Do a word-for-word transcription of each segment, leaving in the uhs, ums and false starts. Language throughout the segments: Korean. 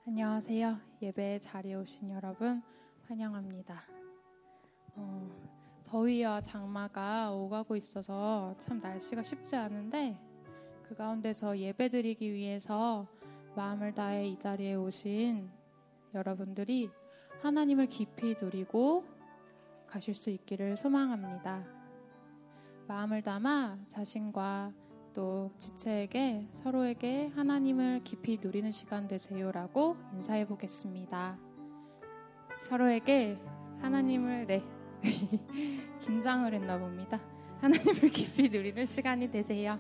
안녕하세요. 예배에 자리에 오신 여러분 환영합니다. 어, 더위와 장마가 오가고 있어서 참 날씨가 쉽지 않은데 그 가운데서 예배드리기 위해서 마음을 다해 이 자리에 오신 여러분들이 하나님을 깊이 누리고 가실 수 있기를 소망합니다. 마음을 담아 자신과 또 지체에게 서로에게 하나님을 깊이 누리는 시간 되세요라고 인사해 보겠습니다. 서로에게 하나님을 네 긴장을 했나 봅니다. 하나님을 깊이 누리는 시간이 되세요.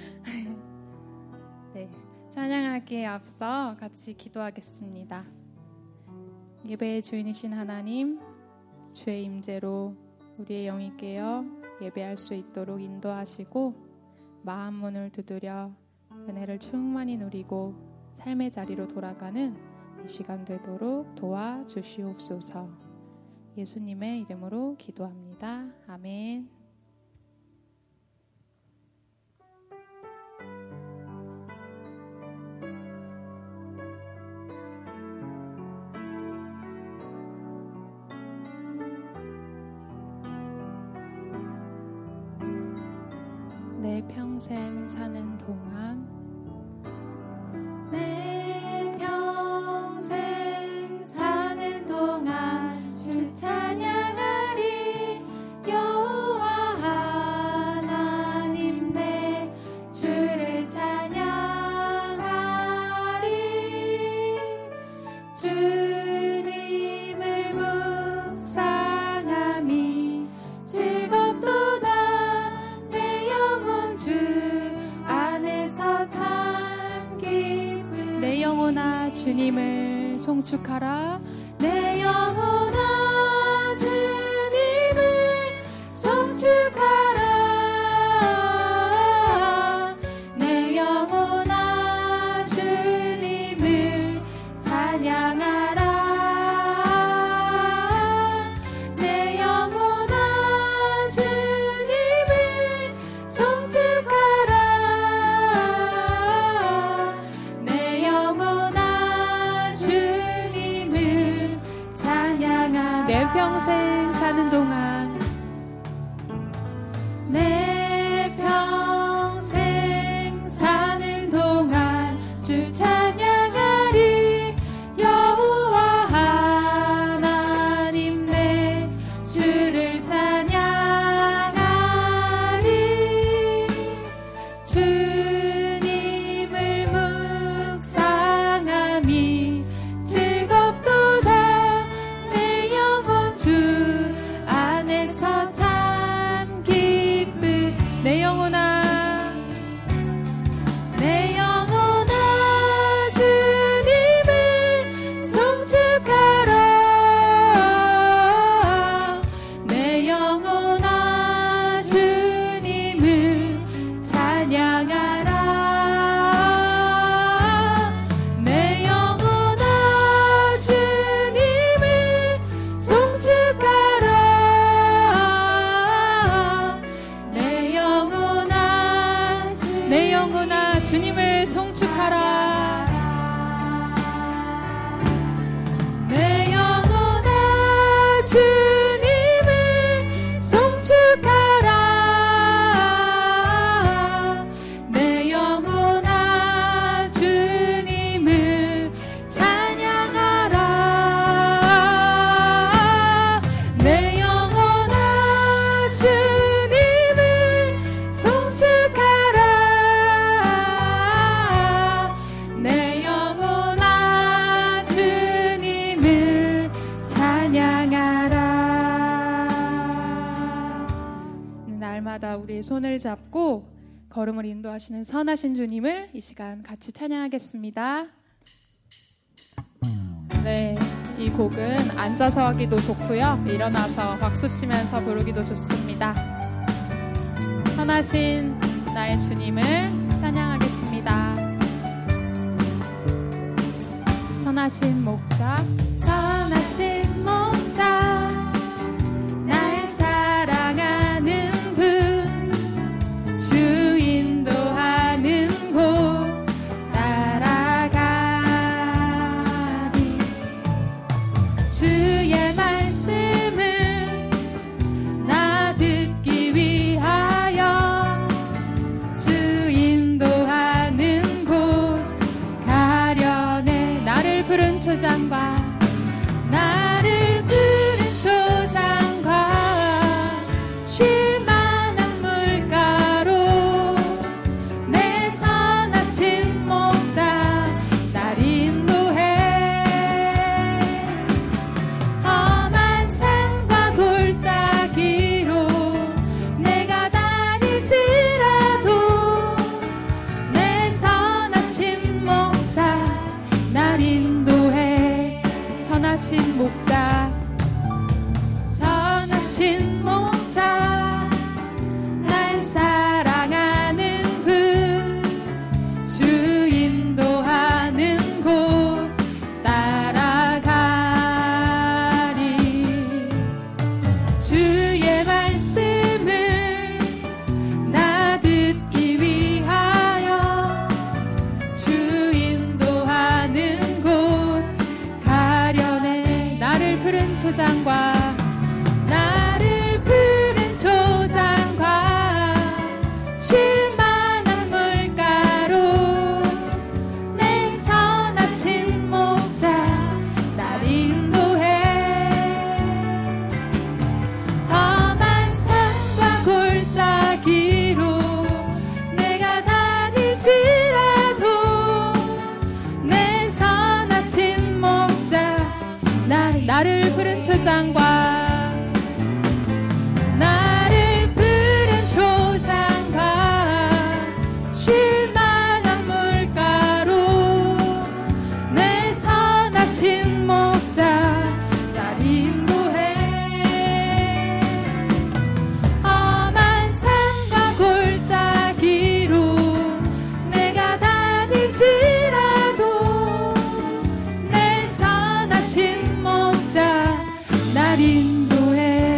네, 찬양하기에 앞서 같이 기도하겠습니다. 예배의 주인이신 하나님, 주의 임재로 우리의 영이 깨어 예배할 수 있도록 인도하시고 마음 문을 두드려 은혜를 충만히 누리고 삶의 자리로 돌아가는 이 시간 되도록 도와주시옵소서. 예수님의 이름으로 기도합니다. 아멘. 내 평생 사는 동안 내 평생 사는 동안 주 찬양하리. 여호와 하나님 내 주를 찬양하리. 주님을 묵상함이 즐겁도다. 내 영혼 주 안에서 참 기쁨. 내 영혼아 주님을 송축하라. 내 영혼아 주님을 송축하라. 내 영혼아 주님을 찬양하라. 내 영혼아 주님을 송축하라. 내 영혼아 주님을 찬양하라. 내 평생 사는 동안 내 평생 사는 동안 주 찬양하리. 여호와 하나님 내 주를 찬양하리. 주님을 묵상함이 즐겁도다. 내 영혼 주 안에서 참 기쁨. 내 영혼아 내 영혼아 주님을 송축하라. 내 영혼아 주님을 찬양하라. 내 영혼아 주님을 송축하라. 내 영혼아 내 영혼아 주님을 송축하라. 내 영혼아 주님을 송축하라. 내 영혼아 주님을 찬양하라. 내 영혼아 주님을 송축하라. 내 영혼아 주님을 찬양하라. 날마다 우리의 손을 잡고 걸음을 인도하시는 선하신 주님을 이 시간 같이 찬양하겠습니다. 네, 이 곡은 앉아서 하기도 좋고요, 일어나서 박수치면서 부르기도 좋습니다. 선하신 나의 주님을 찬양하겠습니다. 선하신 목자, 선하신 목자, 날 사랑하는 분, 주 인도하는 곳 따라가. 푸른 초장과 나를 푸른 초장과 쉴 만한 물가로 내 선하신 목자 날 인도해. 험한 산과 골짜기로 내가 다닐지라도 내 선하신 목자 날 인도해. 선하신 목자 선하신 목자 날 사랑하는 분 주 인도하는 곳 따라가리. 주의 말씀을 나 듣기 위하여 주 인도하는 곳 가려내. 나를 푸른 초장과 나를 푸른 초장과 쉴 만한 물가로 내 선하신 목자 날 인도해. 험한 산과 골짜기로 내가 다닐지라도 내 선하신 목자 날 나를 푸른 초장과 나를 푸른 초장과 쉴 만한 물가로 내 선하신 목자 날 인도해. 험한 산과 골짜기로 내가 다닐지라도 내 선하신 목자 날 인도해.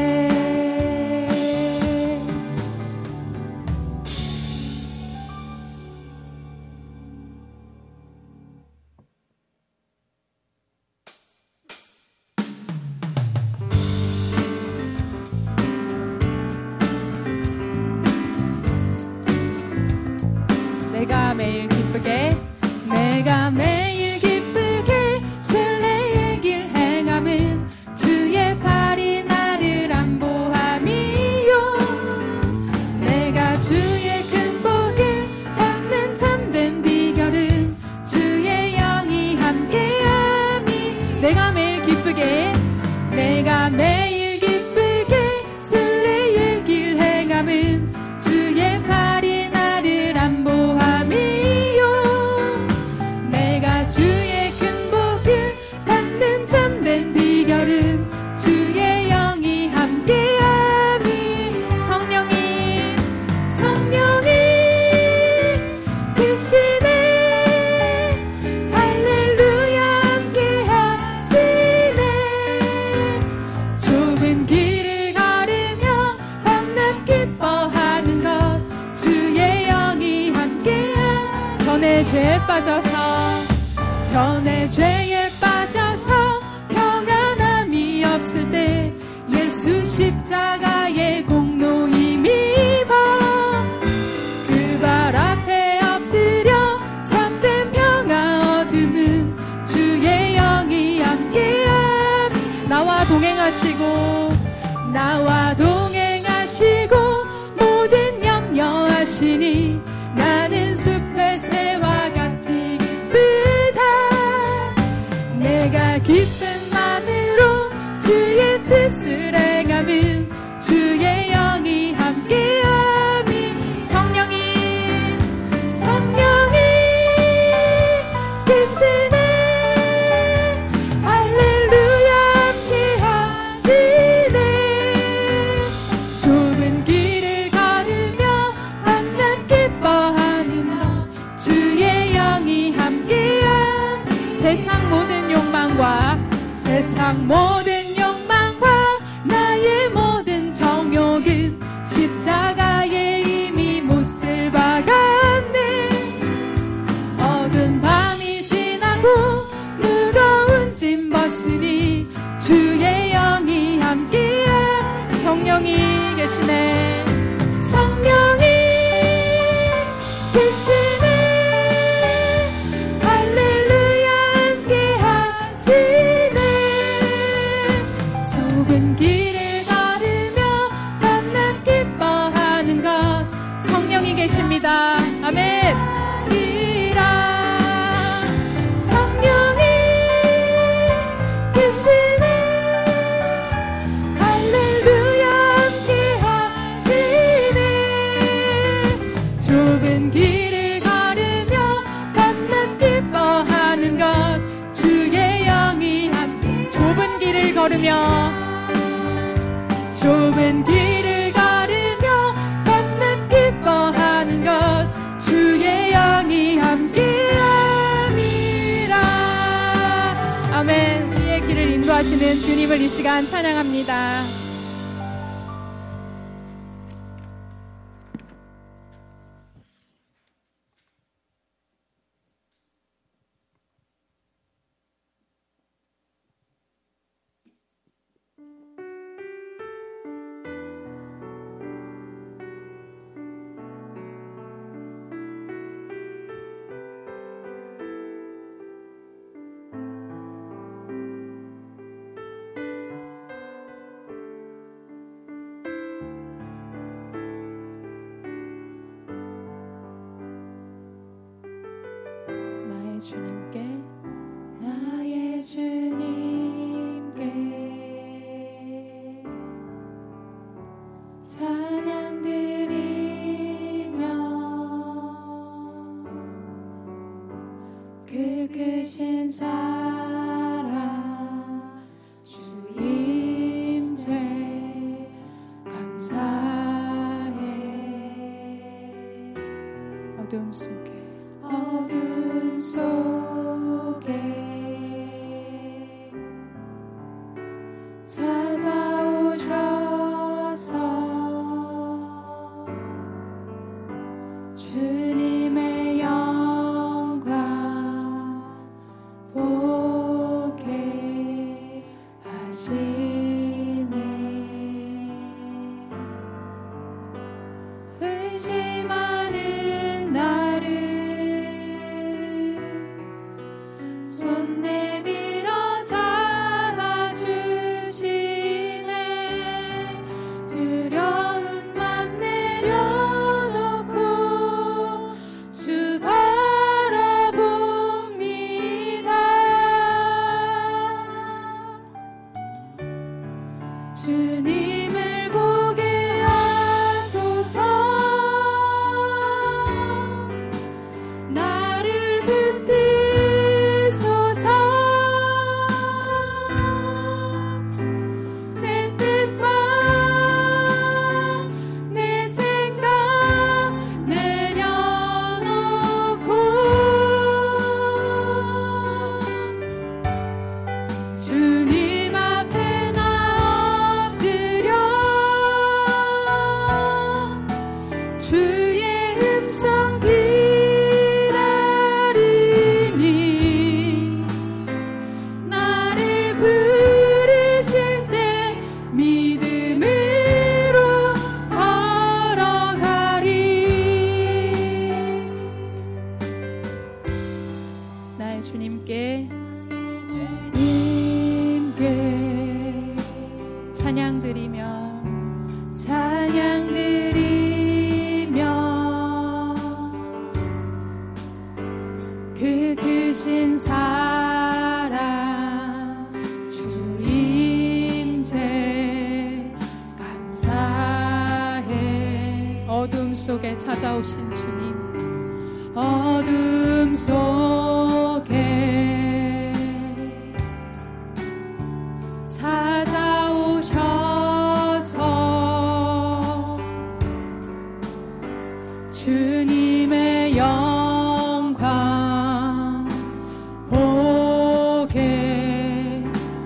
내가 매일 기쁘게 내가 매일 기쁘게 순례의 길 행함은 주의 팔이 나를 안보함이요. 내가 주의 큰 복을 받는 참된 비결은 주의 영이 함께함이. 내가 매일 기쁘게 내가 매일 기쁘게 순례의 길 행함은 주의 팔이 나를 안보함이요. 내가 주의 큰 복을 받는 참된 비결은 주의 영이 함께함이. 성령이 성령이 계시네. 할렐루야 함께하시네. 좁은 길을 걸으며 밤낮 기뻐하는 것 주의 영이 함께함. 전에 죄에 빠져서 전에 죄에 빠져서 평안함이 없을 때 예수 십자가의 공로 힘입어 그 발 앞에 엎드려 참된 평화 얻음은 주의 영이 함께함. 나와 동행하시고 나와 동행하시고 모든 염려하시니 나는 숲의 새와 같이 기쁘다. 내가 기쁜 마음으로 주의 뜻을 행함은 주의 영이 함께함이. 성령이 성령이 계시네. 할렐루야 함께하시네. 좁은 길을 걸으며 밤낮 기뻐하는 너 주의 영이 함께함. 세상 모든 욕망과 세상 모든 욕망과 나의 모든 정욕은 십자가에 이미 못을 박았네. 어두운 밤이 지나고 무거운 짐 벗으니 주의 영이 함께함. 성령이 계시네. 성령이 계시네. 할렐루야 함께하시네. 걸으며 좁은 길을 걸으며 걷는 기뻐하는 것 주의 영이 함께함이라. 아멘. 이의 길을 인도하시는 주님을 이 시간 찬양합니다. 나의 주님께 나의 주님께 찬양 드리며 그 크신 사랑 주 임재 감사해. 어둠 속에 어둠 속에 찾아오셔서 주님의 영광 보게 하시네. 의심하는 나를 손 내밀어 잡아주시네. 두려운 맘 내려놓고 주 바라봅니다. 주님을 보게 하소서. 나를 붙드소서. 내 뜻과 내 생각 내려놓고 주님 앞에 나 엎드려 주의 음성 기다리니 나를 부르실 때 믿음으로 걸어가리. 나의 주님께 주님께 찬양 드리며 찬양 드리며 그 크신 사랑 주 임재 감사해. 어둠 속에 찾아오신 주님, 어둠 속에 찾아오셔서 주님의 영광 보게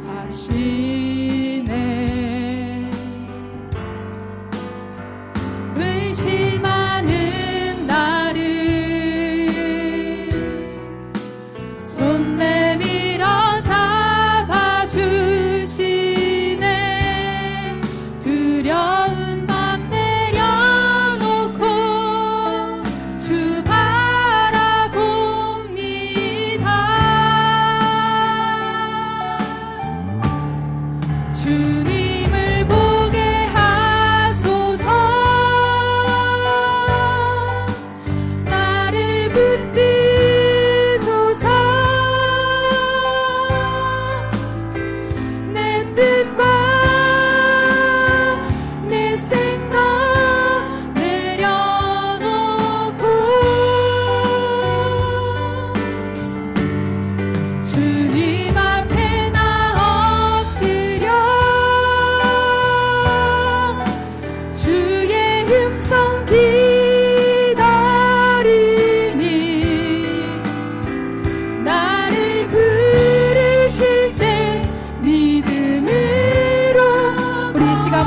하시네. 의심하는 나를 손 내밀어 잡아주시네. 두려운 맘 내려놓고 주 바라봅니다. 주님을 보게 하소서. 나를 붙드소서. 내 뜻과 내 생각 내려놓고 주님 앞에 나 엎드려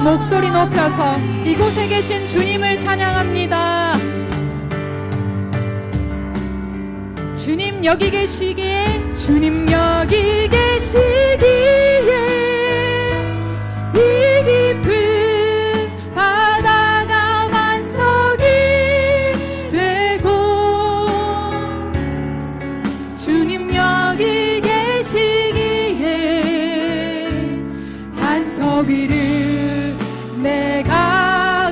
목소리 높여서 이곳에 계신 주님을 찬양합니다. 주님 여기 계시기에, 주님 여기 계시기에 이 깊은 바다가 반석이 되고, 주님 여기 계시기에 반석 위를 내가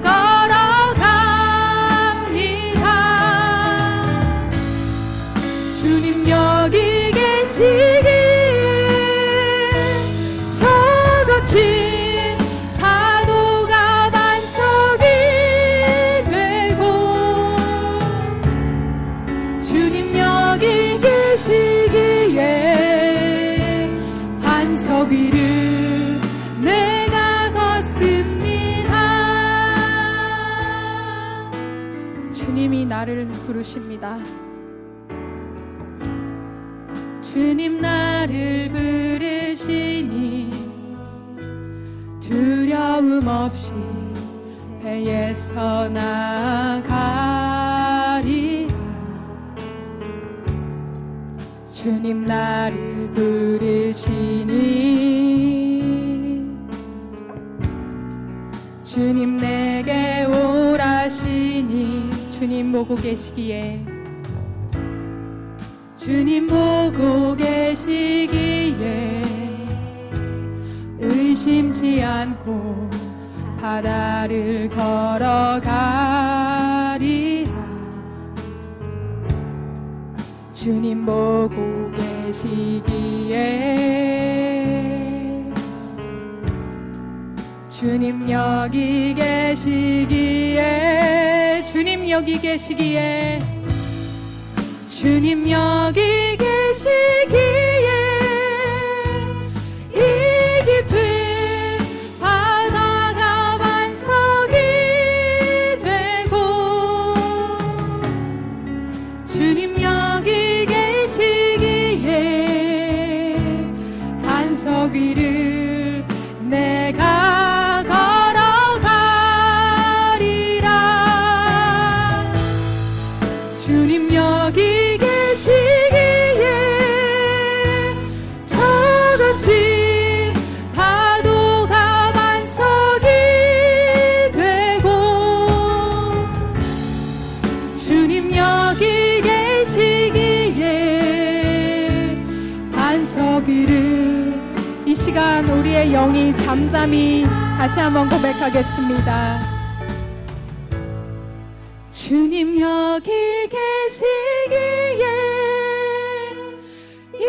걸어갑니다. 주님 여기 계시기에 저 거친 파도가 반석이 되고, 주님 여기 계시기에 반석 위를 내가 걷습니다. 주님이 나를 부르십니다. 주님 나를 부르시니 두려움 없이 배에서 나가리라. 주님 나를 부르시니 주님 내게 오라시니, 주님 보고 계시기에, 주님 보고 계시기에 의심치 않고 바다를 걸어가리라. 주님 보고 계시기에, 주님 여기 계시기에, 주님 여기 계시기에, 주님 여기 계시기에 이 깊은 바다가 반석이 되고, 주님 여기 계시기에 반석 위를 내가 걸어가리라. 주님 여기 이 시간 우리의 영이 잠잠히 다시 한번 고백하겠습니다. 주님 여기 계시기에 이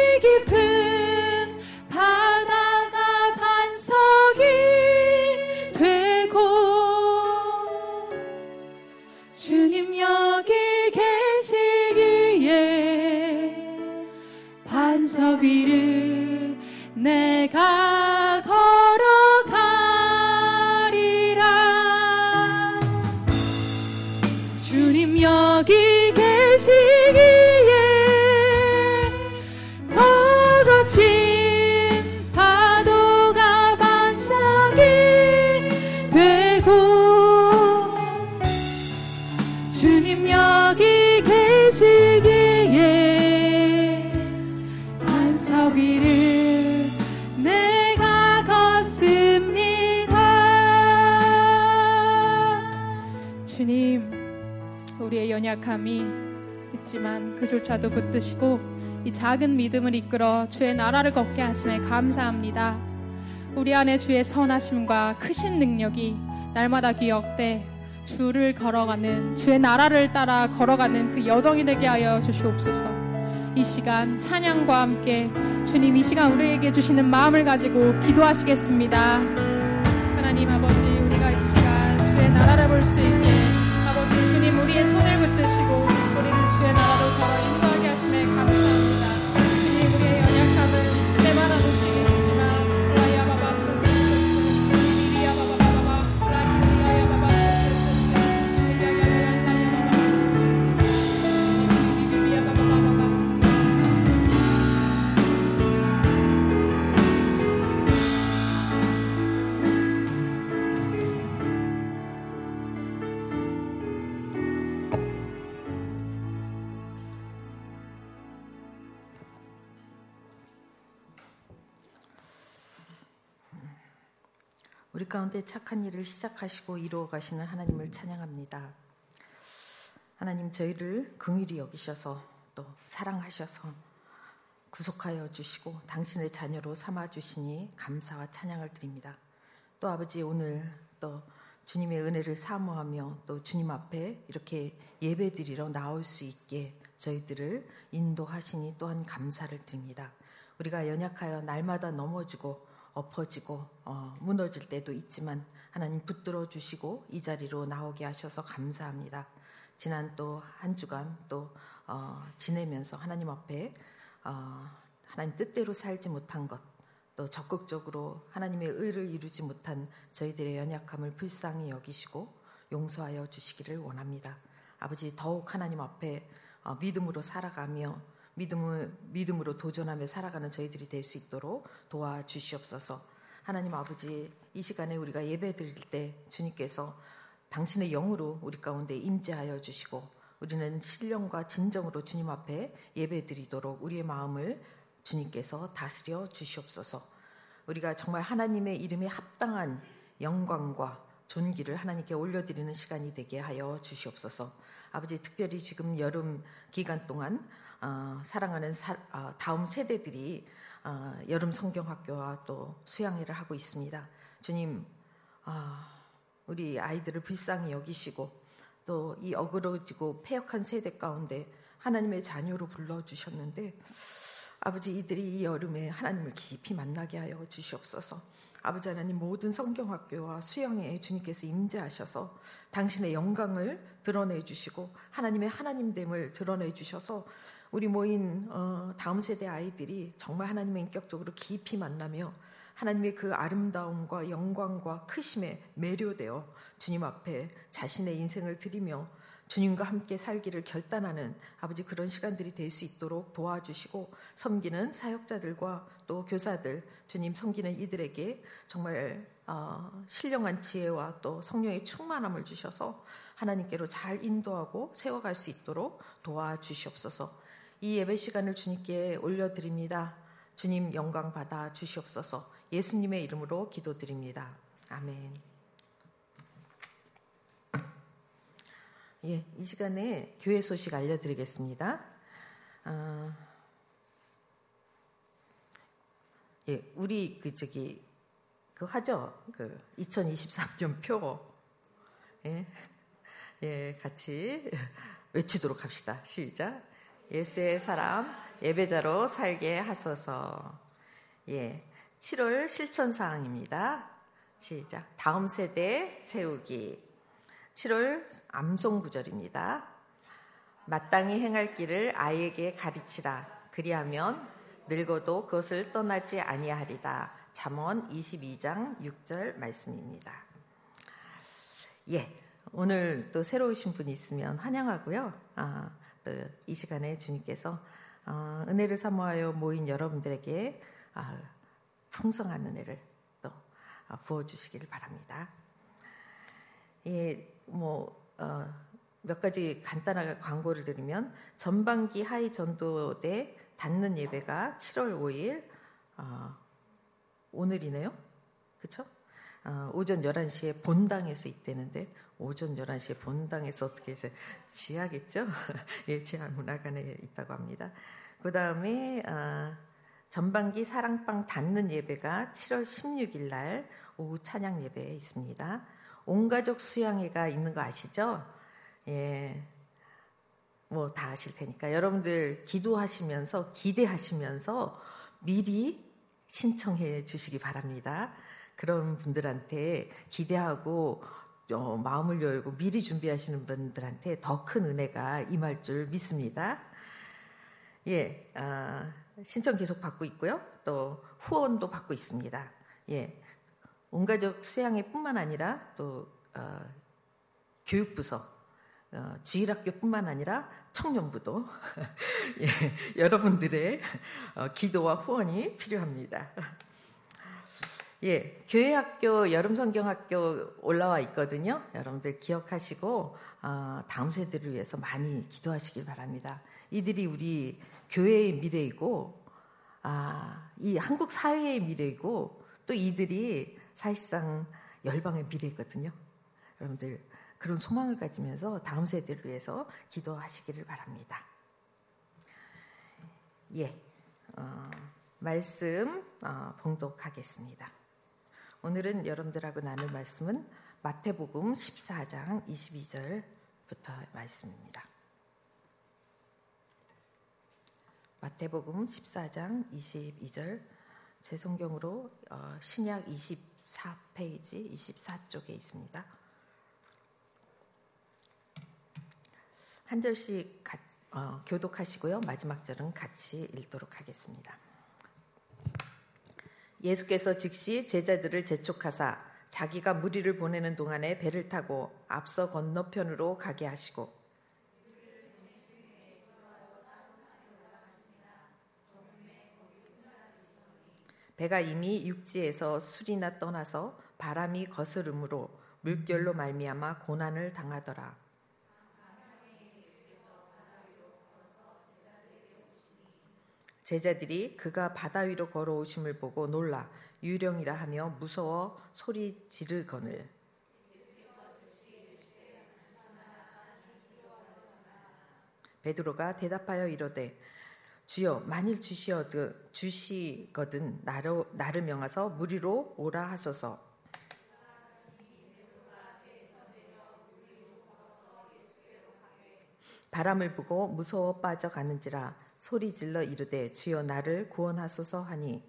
깊은 바다가 반석이 되고, 주님 여기 계시기에 반석 위를 내가 걸어가리라. 주님 여기 계시기에 더 거친 파도가 반석이 되고, 주님 여기 계시기에 반석 위를 내가 걷습니다. 주님, 우리의 연약함이 있지만 그조차도 붙드시고 이 작은 믿음을 이끌어 주의 나라를 걷게 하심에 감사합니다. 우리 안에 주의 선하심과 크신 능력이 날마다 기억돼 주를 걸어가는, 주의 나라를 따라 걸어가는 그 여정이 되게 하여 주시옵소서. 이 시간 찬양과 함께 주님 이 시간 우리에게 주시는 마음을 가지고 기도하시겠습니다. 하나님 아버지, 우리가 이 시간 주의 나라를 볼 수 있게 아버지 주님 우리의 손을 붙드시고 우리를 주의 나라로 걸어 인도하게 하심에 감사합니다. 주님 우리의 연약함을 때마다 움직이시지만 라야바바스스스 리리야바바바바 라키리야바바스스스 리리야바바스스스 우리 가운데 착한 일을 시작하시고 이루어 가시는 하나님을 찬양합니다. 하나님, 저희를 긍휼히 여기셔서 또 사랑하셔서 구속하여 주시고 당신의 자녀로 삼아주시니 감사와 찬양을 드립니다. 또 아버지, 오늘 또 주님의 은혜를 사모하며 또 주님 앞에 이렇게 예배드리러 나올 수 있게 저희들을 인도하시니 또한 감사를 드립니다. 우리가 연약하여 날마다 넘어지고 엎어지고 어, 무너질 때도 있지만 하나님 붙들어 주시고 이 자리로 나오게 하셔서 감사합니다. 지난 또 한 주간 또 어, 지내면서 하나님 앞에 어, 하나님 뜻대로 살지 못한 것, 또 적극적으로 하나님의 의를 이루지 못한 저희들의 연약함을 불쌍히 여기시고 용서하여 주시기를 원합니다. 아버지, 더욱 하나님 앞에 어, 믿음으로 살아가며 믿음을, 믿음으로 도전하며 살아가는 저희들이 될 수 있도록 도와주시옵소서. 하나님 아버지, 이 시간에 우리가 예배 드릴 때 주님께서 당신의 영으로 우리 가운데 임재하여 주시고 우리는 신령과 진정으로 주님 앞에 예배 드리도록 우리의 마음을 주님께서 다스려 주시옵소서. 우리가 정말 하나님의 이름에 합당한 영광과 존귀를 하나님께 올려드리는 시간이 되게 하여 주시옵소서. 아버지, 특별히 지금 여름 기간 동안 어, 사랑하는 사, 어, 다음 세대들이 어, 여름 성경학교와 또 수양회를 하고 있습니다. 주님, 어, 우리 아이들을 불쌍히 여기시고 또 이 어그러지고 패역한 세대 가운데 하나님의 자녀로 불러주셨는데 아버지, 이들이 이 여름에 하나님을 깊이 만나게 하여 주시옵소서. 아버지 하나님, 모든 성경학교와 수양회에 주님께서 임재하셔서 당신의 영광을 드러내 주시고 하나님의 하나님됨을 드러내 주셔서 우리 모인 어, 다음 세대 아이들이 정말 하나님의 인격적으로 깊이 만나며 하나님의 그 아름다움과 영광과 크심에 매료되어 주님 앞에 자신의 인생을 드리며 주님과 함께 살기를 결단하는 아버지, 그런 시간들이 될 수 있도록 도와주시고 섬기는 사역자들과 또 교사들, 주님 섬기는 이들에게 정말 어, 신령한 지혜와 또 성령의 충만함을 주셔서 하나님께로 잘 인도하고 세워갈 수 있도록 도와주시옵소서. 이 예배 시간을 주님께 올려드립니다. 주님 영광 받아 주시옵소서. 예수님의 이름으로 기도드립니다. 아멘. 예, 이 시간에 교회 소식 알려드리겠습니다. 어, 예, 우리 그 저기 그 하죠, 그 이천이십삼 년 표, 예, 예, 같이 외치도록 합시다. 시작. 예수의 사람 예배자로 살게 하소서. 예, 칠월 실천 사항입니다. 시작. 다음 세대 세우기. 칠월 암송 구절입니다. 마땅히 행할 길을 아이에게 가르치라. 그리하면 늙어도 그것을 떠나지 아니하리라. 잠언 이십이 장 육 절 말씀입니다. 예, 오늘 또 새로 오신 분이 있으면 환영하고요. 아, 또 이 시간에 주님께서 어, 은혜를 사모하여 모인 여러분들에게 아, 풍성한 은혜를 또 아, 부어주시기를 바랍니다. 예, 뭐, 어, 몇 가지 간단하게 광고를 드리면, 전반기 하이 전도대 닫는 예배가 칠월 오일, 어, 오늘이네요? 그쵸? 어, 오전 열한 시에 본당에서 있대는데, 오전 열한 시에 본당에서 어떻게 해서 지하겠죠? 예, 지하 문화관에 있다고 합니다. 그 다음에, 어, 전반기 사랑방 닫는 예배가 칠월 십육일 날 오후 찬양 예배에 있습니다. 온가족 수양회가 있는 거 아시죠? 예, 뭐 다 아실 테니까 여러분들 기도하시면서 기대하시면서 미리 신청해 주시기 바랍니다. 그런 분들한테 기대하고 어, 마음을 열고 미리 준비하시는 분들한테 더 큰 은혜가 임할 줄 믿습니다. 예, 아, 신청 계속 받고 있고요. 또 후원도 받고 있습니다. 예. 온가족 수양회뿐만 아니라 또 어, 교육부서, 어, 주일학교뿐만 아니라 청년부도 예, 여러분들의 어, 기도와 후원이 필요합니다. 예, 교회학교 여름성경학교 올라와 있거든요. 여러분들 기억하시고 어, 다음 세대를 위해서 많이 기도하시길 바랍니다. 이들이 우리 교회의 미래이고 아, 이 한국 사회의 미래이고 또 이들이 사실상 열방의 미래거든요. 여러분들 그런 소망을 가지면서 다음 세대를 위해서 기도하시기를 바랍니다. 예, 어, 말씀 어, 봉독하겠습니다. 오늘은 여러분들하고 나눌 말씀은 마태복음 십사 장 이십이 절부터 말씀입니다. 마태복음 십사 장 이십이 절, 제 성경으로 어, 신약 이십사 페이지 이십사 쪽에 있습니다. 한 절씩 가, 어, 교독하시고요. 마지막 절은 같이 읽도록 하겠습니다. 예수께서 즉시 제자들을 재촉하사 자기가 무리를 보내는 동안에 배를 타고 앞서 건너편으로 가게 하시고 배가 이미 육지에서 술이나 떠나서 바람이 거스름으로 물결로 말미암아 고난을 당하더라. 제자들이 그가 바다 위로 걸어오심을 보고 놀라 유령이라 하며 무서워 소리 지르거늘 베드로가 대답하여 이르되 주여 만일 주시어드, 주시거든 나로, 나를 명하서 무리로 오라 하소서. 바람을 보고 무서워 빠져가는지라 소리 질러 이르되 주여 나를 구원하소서 하니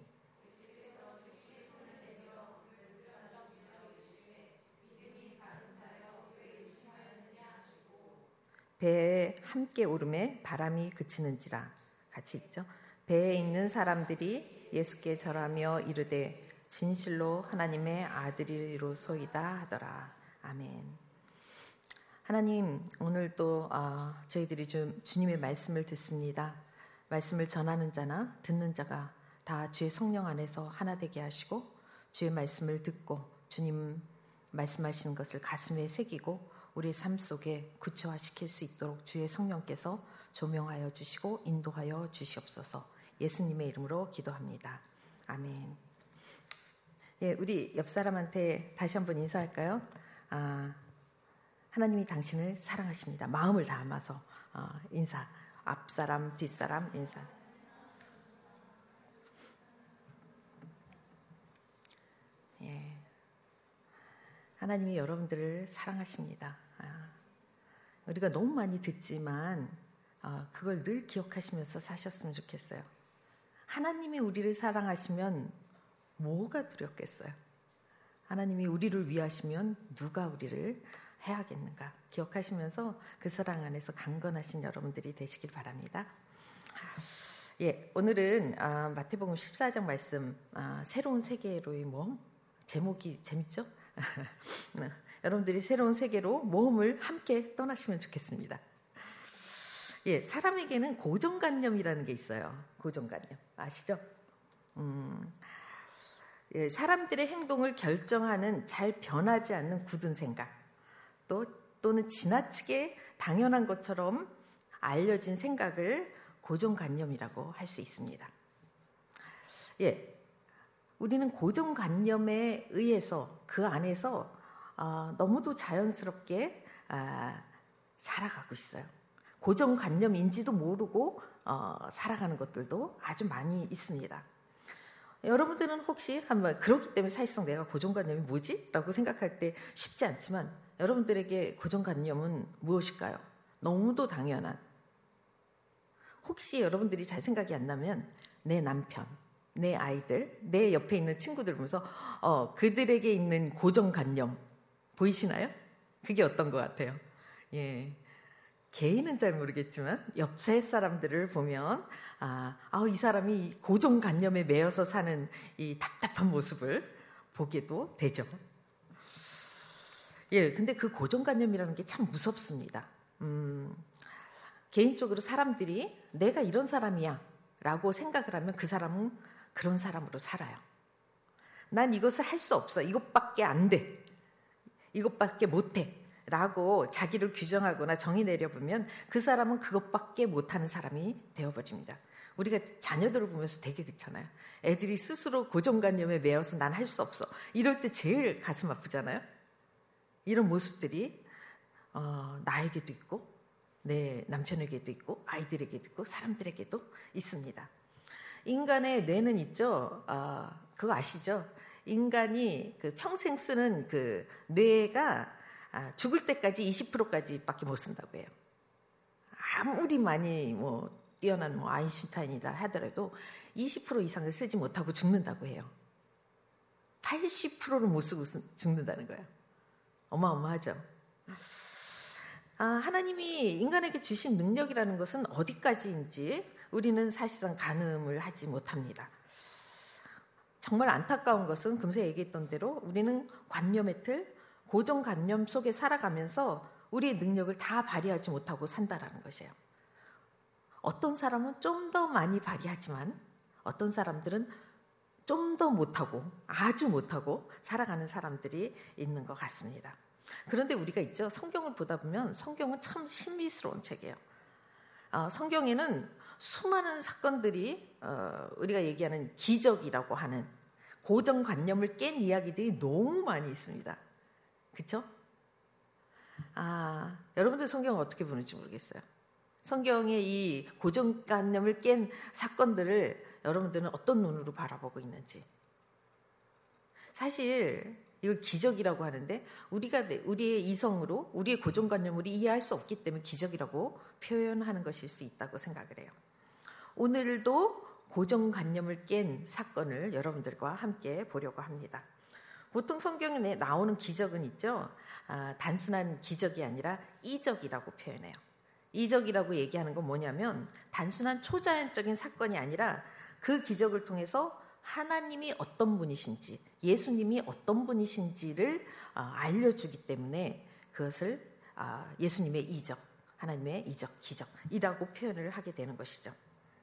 배에 함께 오름에 바람이 그치는지라. 같이 있죠. 배에 있는 사람들이 예수께 절하며 이르되 진실로 하나님의 아들이로소이다 하더라. 아멘. 하나님, 오늘 또 어, 저희들이 좀 주님의 말씀을 듣습니다. 말씀을 전하는 자나 듣는 자가 다 주의 성령 안에서 하나 되게 하시고 주의 말씀을 듣고 주님 말씀하시는 것을 가슴에 새기고 우리의 삶 속에 구체화시킬 수 있도록 주의 성령께서 조명하여 주시고 인도하여 주시옵소서. 예수님의 이름으로 기도합니다. 아멘. 예, 우리 옆 사람한테 다시 한번 인사할까요? 아, 하나님이 당신을 사랑하십니다. 마음을 담아서 어, 인사. 앞사람, 뒷사람 인사. 예, 하나님이 여러분들을 사랑하십니다. 아, 우리가 너무 많이 듣지만 어, 그걸 늘 기억하시면서 사셨으면 좋겠어요. 하나님이 우리를 사랑하시면 뭐가 두렵겠어요? 하나님이 우리를 위하시면 누가 우리를 해야겠는가? 기억하시면서 그 사랑 안에서 강건하신 여러분들이 되시길 바랍니다. 예, 오늘은 아, 마태복음 십사 장 말씀 아, 새로운 세계로의 모험. 제목이 재밌죠? 여러분들이 새로운 세계로 모험을 함께 떠나시면 좋겠습니다. 예, 사람에게는 고정관념이라는 게 있어요. 고정관념 아시죠? 음, 예, 사람들의 행동을 결정하는 잘 변하지 않는 굳은 생각, 또 또는 지나치게 당연한 것처럼 알려진 생각을 고정관념이라고 할 수 있습니다. 예, 우리는 고정관념에 의해서 그 안에서 어, 너무도 자연스럽게 아, 살아가고 있어요. 고정관념인지도 모르고 어, 살아가는 것들도 아주 많이 있습니다. 여러분들은 혹시 한번 그렇기 때문에 사실상 내가 고정관념이 뭐지? 라고 생각할 때 쉽지 않지만 여러분들에게 고정관념은 무엇일까요? 너무도 당연한, 혹시 여러분들이 잘 생각이 안 나면 내 남편, 내 아이들, 내 옆에 있는 친구들 보면서 어, 그들에게 있는 고정관념 보이시나요? 그게 어떤 것 같아요? 예, 개인은 잘 모르겠지만 옆세 사람들을 보면 아, 아, 이 사람이 고정관념에 매여서 사는 이 답답한 모습을 보게도 되죠. 예, 근데 그 고정관념이라는 게 참 무섭습니다. 음, 개인적으로 사람들이 내가 이런 사람이야 라고 생각을 하면 그 사람은 그런 사람으로 살아요. 난 이것을 할 수 없어. 이것밖에 안 돼. 이것밖에 못해. 라고 자기를 규정하거나 정의 내려보면 그 사람은 그것밖에 못하는 사람이 되어버립니다. 우리가 자녀들을 보면서 되게 그렇잖아요. 애들이 스스로 고정관념에 매여서 난 할 수 없어. 이럴 때 제일 가슴 아프잖아요. 이런 모습들이 어, 나에게도 있고 내 남편에게도 있고 아이들에게도 있고 사람들에게도 있습니다. 인간의 뇌는 있죠. 어, 그거 아시죠? 인간이 그 평생 쓰는 그 뇌가 아, 죽을 때까지 이십 퍼센트까지밖에 못 쓴다고 해요. 아무리 많이 뭐 뛰어난 뭐 아인슈타인이라 하더라도 이십 퍼센트 이상을 쓰지 못하고 죽는다고 해요. 팔십 퍼센트를 못 쓰고 죽는다는 거예요. 어마어마하죠. 아, 하나님이 인간에게 주신 능력이라는 것은 어디까지인지 우리는 사실상 가늠을 하지 못합니다. 정말 안타까운 것은 금세 얘기했던 대로 우리는 관념의 틀, 고정관념 속에 살아가면서 우리의 능력을 다 발휘하지 못하고 산다라는 것이에요. 어떤 사람은 좀 더 많이 발휘하지만 어떤 사람들은 좀 더 못하고 아주 못하고 살아가는 사람들이 있는 것 같습니다. 그런데 우리가 있죠. 성경을 보다 보면 성경은 참 신비스러운 책이에요. 어, 성경에는 수많은 사건들이 어, 우리가 얘기하는 기적이라고 하는 고정관념을 깬 이야기들이 너무 많이 있습니다. 그렇죠? 아, 여러분들 성경을 어떻게 보는지 모르겠어요. 성경의 이 고정관념을 깬 사건들을 여러분들은 어떤 눈으로 바라보고 있는지. 사실 이걸 기적이라고 하는데 우리가 우리의 이성으로 우리의 고정관념으로 이해할 수 없기 때문에 기적이라고 표현하는 것일 수 있다고 생각을 해요. 오늘도 고정관념을 깬 사건을 여러분들과 함께 보려고 합니다. 보통 성경에 나오는 기적은 있죠. 아, 단순한 기적이 아니라 이적이라고 표현해요. 이적이라고 얘기하는 건 뭐냐면 단순한 초자연적인 사건이 아니라 그 기적을 통해서 하나님이 어떤 분이신지, 예수님이 어떤 분이신지를 알려주기 때문에 그것을 예수님의 이적, 하나님의 이적, 기적이라고 표현을 하게 되는 것이죠.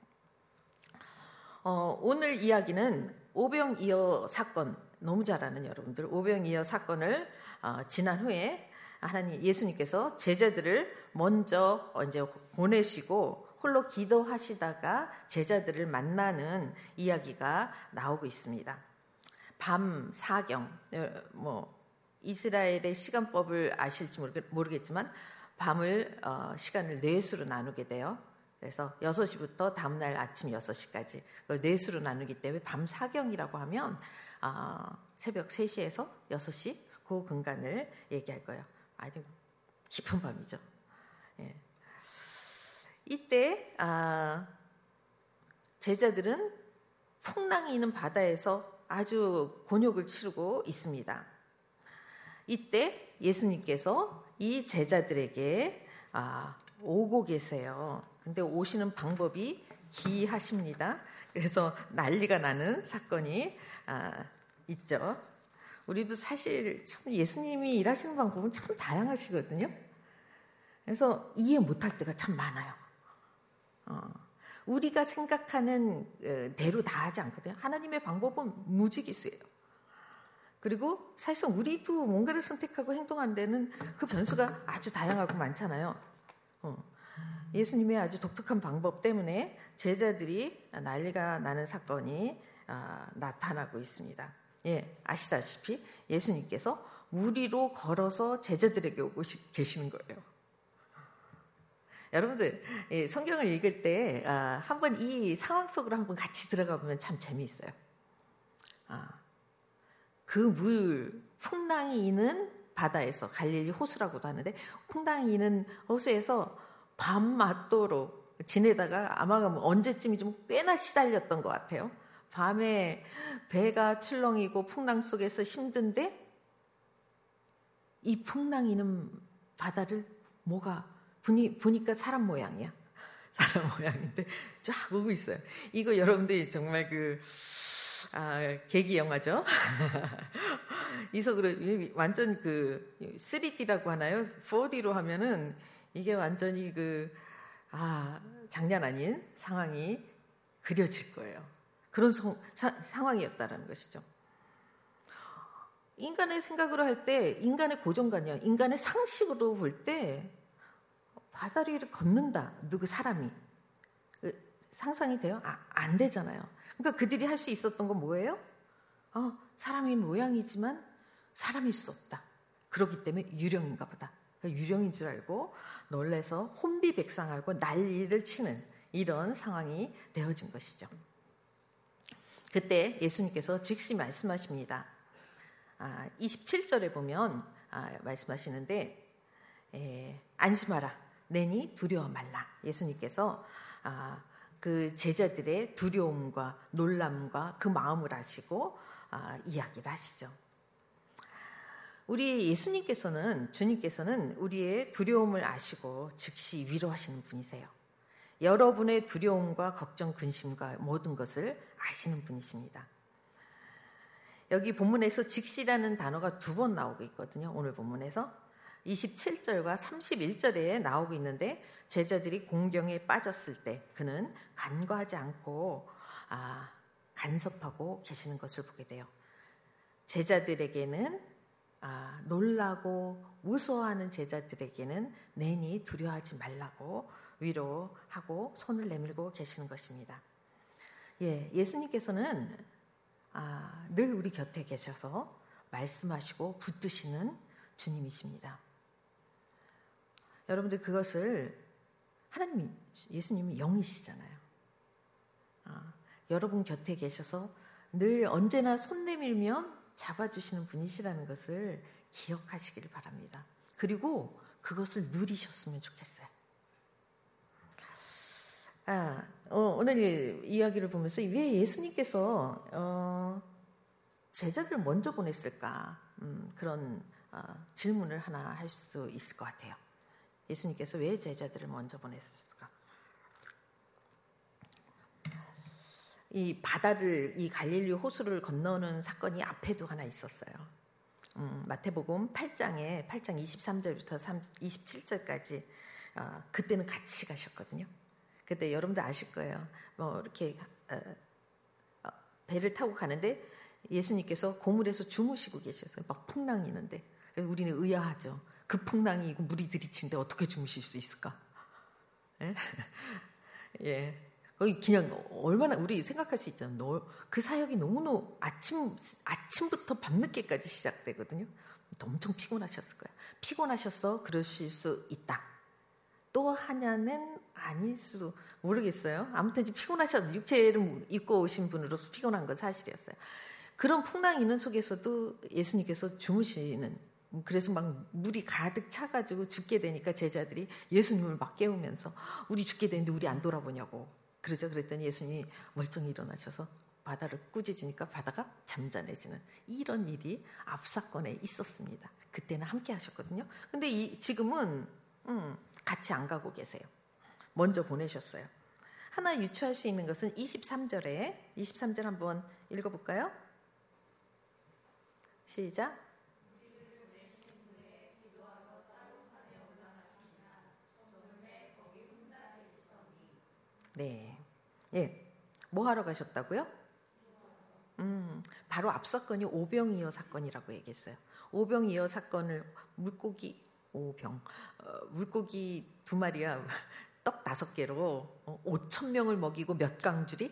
어, 오늘 이야기는 오병이어 사건, 너무 잘 아는 여러분들, 오병이어 사건을 어, 지난 후에 하나님 예수님께서 제자들을 먼저 이제 보내시고 홀로 기도하시다가 제자들을 만나는 이야기가 나오고 있습니다. 밤 사경, 뭐 이스라엘의 시간법을 아실지 모르겠지만 밤을 어, 시간을 넷수로 나누게 돼요. 그래서 여섯 시부터 다음날 아침 여섯 시까지 넷수로 나누기 때문에 밤 사경이라고 하면 어, 새벽 세 시에서 여섯 시 그 근간을 얘기할 거예요. 아주 깊은 밤이죠. 예. 이때 아, 제자들은 풍랑이 있는 바다에서 아주 곤욕을 치르고 있습니다. 이때 예수님께서 이 제자들에게 아, 오고 계세요. 근데 오시는 방법이 기이하십니다. 그래서 난리가 나는 사건이 아, 있죠. 우리도 사실 참 예수님이 일하시는 방법은 참 다양하시거든요. 그래서 이해 못할 때가 참 많아요. 어, 우리가 생각하는 대로 다 하지 않거든요. 하나님의 방법은 무지기수예요. 그리고 사실상 우리도 뭔가를 선택하고 행동하는 데는 그 변수가 아주 다양하고 많잖아요. 어, 예수님의 아주 독특한 방법 때문에 제자들이 난리가 나는 사건이 아, 나타나고 있습니다. 예, 아시다시피 예수님께서 물 위로 걸어서 제자들에게 오고 계시는 거예요. 여러분들 성경을 읽을 때 아, 한번 이 상황 속으로 한번 같이 들어가 보면 참 재미있어요. 아, 그 물 풍랑이 있는 바다에서 갈릴리 호수라고도 하는데 풍랑이 있는 호수에서 밤맞도록 지내다가 아마 언제쯤이 좀 꽤나 시달렸던 것 같아요. 밤에 배가 출렁이고 풍랑 속에서 힘든데 이 풍랑 있는 바다를 뭐가 보니, 보니까 사람 모양이야. 사람 모양인데 쫙 오고 있어요. 이거 여러분들이 정말 그 아, 계기 영화죠. 이석으로 완전 그 쓰리디라고 하나요? 포디로 하면은 이게 완전히 그 아, 장난 아닌 상황이 그려질 거예요. 그런 성, 사, 상황이었다라는 것이죠. 인간의 생각으로 할 때, 인간의 고정관념, 인간의 상식으로 볼 때 바다를 걷는다. 누구 사람이 상상이 돼요? 아, 안 되잖아요. 그러니까 그들이 할 수 있었던 건 뭐예요? 어, 사람의 모양이지만 사람일 수 없다. 그렇기 때문에 유령인가 보다. 유령인 줄 알고 놀라서 혼비백상하고 난리를 치는 이런 상황이 되어진 것이죠. 그때 예수님께서 즉시 말씀하십니다. 아, 이십칠 절에 보면 아, 말씀하시는데 에, 안심하라. 내니 두려워 말라. 예수님께서 아, 그 제자들의 두려움과 놀람과 그 마음을 아시고 아, 이야기를 하시죠. 우리 예수님께서는 주님께서는 우리의 두려움을 아시고 즉시 위로하시는 분이세요. 여러분의 두려움과 걱정, 근심과 모든 것을 아시는 분이십니다. 여기 본문에서 즉시라는 단어가 두 번 나오고 있거든요. 오늘 본문에서 이십칠 절과 삼십일 절에 나오고 있는데 제자들이 공경에 빠졌을 때 그는 간과하지 않고 아, 간섭하고 계시는 것을 보게 돼요. 제자들에게는 아, 놀라고 무서워하는 제자들에게는 내니 두려워하지 말라고 위로하고 손을 내밀고 계시는 것입니다. 예, 예수님께서는 아, 늘 우리 곁에 계셔서 말씀하시고 붙드시는 주님이십니다. 여러분들 그것을 하나님이 예수님이 영이시잖아요. 아, 여러분 곁에 계셔서 늘 언제나 손 내밀면 잡아주시는 분이시라는 것을 기억하시길 바랍니다. 그리고 그것을 누리셨으면 좋겠어요. 아, 어, 오늘 이야기를 보면서 왜 예수님께서 어, 제자들 먼저 보냈을까? 음, 그런 어, 질문을 하나 할 수 있을 것 같아요. 예수님께서 왜 제자들을 먼저 보냈을까? 이 바다를, 이 갈릴리 호수를 건너는 사건이 앞에도 하나 있었어요. 음, 마태복음 팔 장에 팔 장 이십삼 절부터 이십칠 절까지 어, 그때는 같이 가셨거든요. 그때 여러분들 아실 거예요. 뭐 이렇게 어, 어, 배를 타고 가는데 예수님께서 고물에서 주무시고 계셨어요. 막 풍랑이 있는데 우리는 의아하죠. 그 풍랑이 이고 물이 들이치는데 어떻게 주무실 수 있을까? 예, 예. 거기 그냥 얼마나 우리 생각할 수 있잖아요. 그 사역이 너무너무 아침 아침부터 밤늦게까지 시작되거든요. 엄청 피곤하셨을 거예요. 피곤하셔서 그러실 수 있다. 또 하나는 아닐 수도 모르겠어요. 아무튼 피곤하셔서 육체를 입고 오신 분으로서 피곤한 건 사실이었어요. 그런 풍랑이 있는 속에서도 예수님께서 주무시는, 그래서 막 물이 가득 차가지고 죽게 되니까 제자들이 예수님을 막 깨우면서 우리 죽게 되는데 우리 안 돌아보냐고 그러죠. 그랬더니 예수님이 멀쩡히 일어나셔서 바다를 꾸짖으니까 바다가 잠잠해지는 이런 일이 앞사건에 있었습니다. 그때는 함께 하셨거든요. 근데 이, 지금은 음, 같이 안 가고 계세요. 먼저 보내셨어요. 하나 유추할 수 있는 것은 이십삼 절에 이십삼 절 한번 읽어볼까요? 시작. 네, 예, 뭐 하러 가셨다고요? 음, 바로 앞 사건이 오병이어 사건이라고 얘기했어요. 오병이어 사건을 물고기 오병, 어, 물고기 두 마리야 떡 다섯 개로 어, 오천 명을 먹이고 몇 강줄이?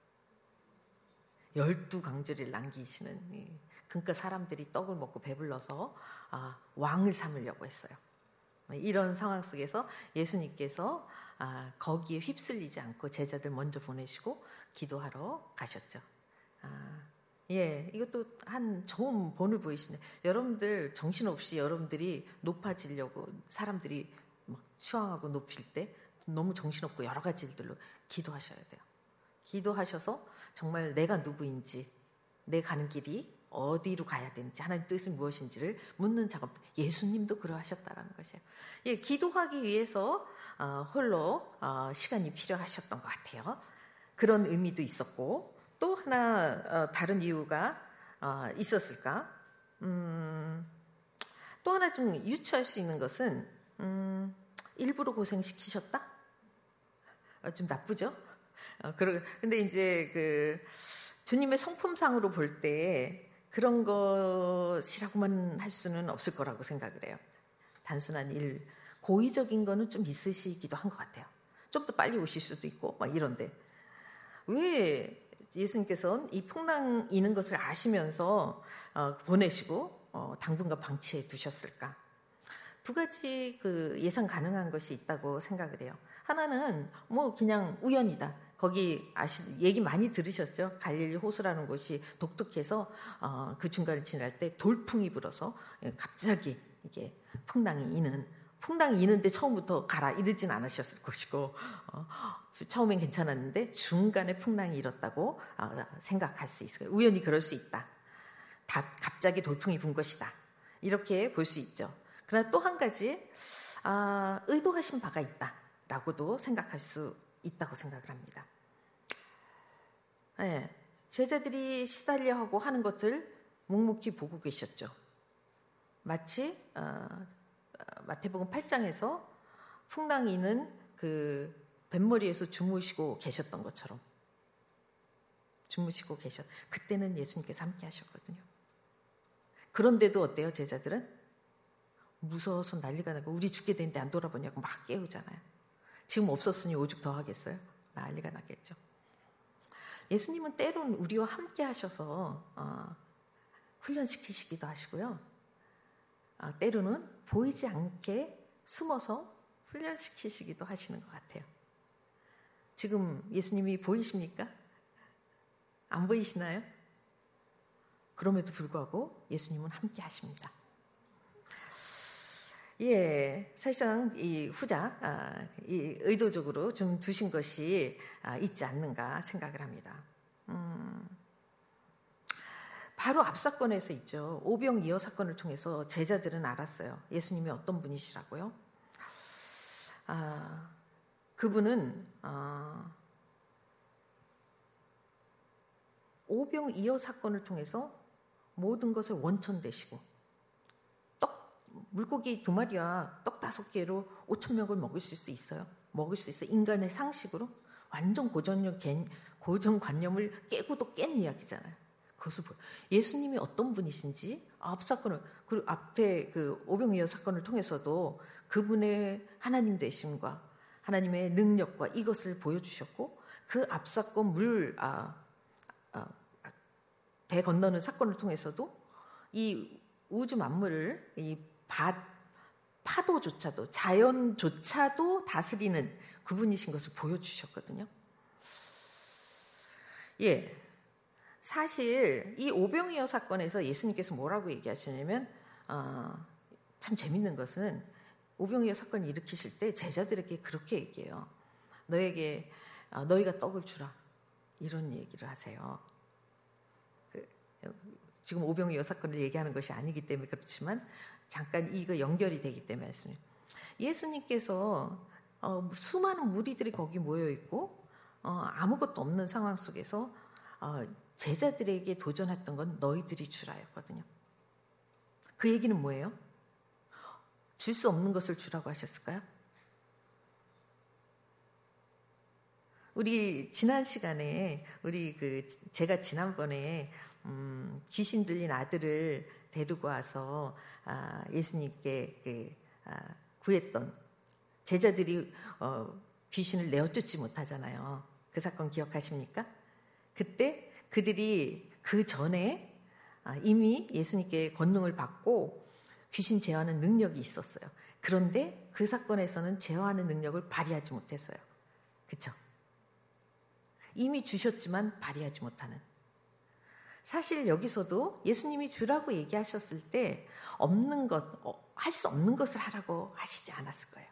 열두 강줄을 남기시는. 예. 그러니까 사람들이 떡을 먹고 배불러서 아, 왕을 삼으려고 했어요. 이런 상황 속에서 예수님께서 아, 거기에 휩쓸리지 않고 제자들 먼저 보내시고 기도하러 가셨죠. 아, 예, 이것도 한 좋은 본을 보이시네. 여러분들 정신없이 여러분들이 높아지려고 사람들이 막 추앙하고 높일 때 너무 정신없고 여러 가지 일들로 기도하셔야 돼요. 기도하셔서 정말 내가 누구인지, 내 가는 길이 어디로 가야 되는지, 하나님 뜻은 무엇인지를 묻는 작업. 예수님도 그러하셨다라는 것이에요. 예, 기도하기 위해서 어, 홀로 어, 시간이 필요하셨던 것 같아요. 그런 의미도 있었고, 또 하나 어, 다른 이유가 어, 있었을까? 음, 또 하나 좀 유추할 수 있는 것은 음, 일부러 고생시키셨다? 어, 좀 나쁘죠? 어, 그러, 근데 이제 그 주님의 성품상으로 볼 때 그런 것이라고만 할 수는 없을 거라고 생각을 해요. 단순한 일, 고의적인 거는 좀 있으시기도 한 것 같아요. 좀 더 빨리 오실 수도 있고 막 이런데 왜 예수님께서는 이 풍랑 이는 것을 아시면서 어, 보내시고 어, 당분간 방치해 두셨을까? 두 가지 그 예상 가능한 것이 있다고 생각을 해요. 하나는 뭐 그냥 우연이다. 거기 아시 얘기 많이 들으셨죠? 갈릴리 호수라는 곳이 독특해서 어, 그 중간을 지날 때 돌풍이 불어서 갑자기 이게 풍랑이 이는 풍랑이 이는데 처음부터 가라 이러진 않으셨을 것이고 어, 처음엔 괜찮았는데 중간에 풍랑이 일었다고 어, 생각할 수 있어요. 우연히 그럴 수 있다. 다 갑자기 돌풍이 분 것이다. 이렇게 볼 수 있죠. 그러나 또 한 가지 아, 의도하신 바가 있다라고도 생각할 수 있다고 생각을 합니다. 네, 제자들이 시달려 하고 하는 것을 묵묵히 보고 계셨죠. 마치 어, 마태복음 팔 장에서 풍랑이 있는 그 뱃머리에서 주무시고 계셨던 것처럼 주무시고 계셨. 그때는 예수님께서 함께 하셨거든요. 그런데도 어때요, 제자들은? 무서워서 난리가 나고 우리 죽게 되는데 안 돌아보냐고 막 깨우잖아요. 지금 없었으니 오죽 더 하겠어요? 난리가 났겠죠. 예수님은 때론 우리와 함께 하셔서 어, 훈련시키시기도 하시고요. 어, 때로는 보이지 않게 숨어서 훈련시키시기도 하시는 것 같아요. 지금 예수님이 보이십니까? 안 보이시나요? 그럼에도 불구하고 예수님은 함께 하십니다. 예, 사실상 이 후자, 아, 이 의도적으로 좀 두신 것이 아, 있지 않는가 생각을 합니다. 음, 바로 앞 사건에서 있죠. 오병이어 사건을 통해서 제자들은 알았어요. 예수님이 어떤 분이시라고요? 아, 그분은 아, 오병이어 사건을 통해서 모든 것을 원천 되시고 물고기 두 마리와 떡 다섯 개로 오천 명을 먹을 수 있어요. 먹을 수 있어요. 인간의 상식으로 완전 고전적 고정관념을 깨고도 깬 이야기잖아요. 그것을 보여. 예수님이 어떤 분이신지 앞 사건을 그리고 앞에 그 오병이어 사건을 통해서도 그분의 하나님 되심과 하나님의 능력과 이것을 보여주셨고 그 앞 사건 물 아, 아, 배 건너는 사건을 통해서도 이 우주 만물을 이 바, 파도조차도 자연조차도 다스리는 그분이신 것을 보여주셨거든요. 예, 사실 이 오병이어 사건에서 예수님께서 뭐라고 얘기하시냐면 어, 참 재밌는 것은 오병이어 사건을 일으키실 때 제자들에게 그렇게 얘기해요. 너에게 어, 너희가 떡을 주라 이런 얘기를 하세요. 그, 지금 오병이어 사건을 얘기하는 것이 아니기 때문에 그렇지만 잠깐 이거 연결이 되기 때문에 말씀입니다. 예수님께서 어, 수많은 무리들이 거기 모여 있고 어, 아무것도 없는 상황 속에서 어, 제자들에게 도전했던 건 너희들이 주라였거든요. 그 얘기는 뭐예요? 줄 수 없는 것을 주라고 하셨을까요? 우리 지난 시간에 우리 그 제가 지난번에 음, 귀신 들린 아들을 데리고 와서 아, 예수님께 그, 아, 구했던 제자들이 어, 귀신을 내어쫓지 못하잖아요. 그 사건 기억하십니까? 그때 그들이 그 전에 아, 이미 예수님께 권능을 받고 귀신 제어하는 능력이 있었어요. 그런데 그 사건에서는 제어하는 능력을 발휘하지 못했어요. 그렇죠? 이미 주셨지만 발휘하지 못하는. 사실 여기서도 예수님이 주라고 얘기하셨을 때 없는 것, 할 수 없는 것을 하라고 하시지 않았을 거예요.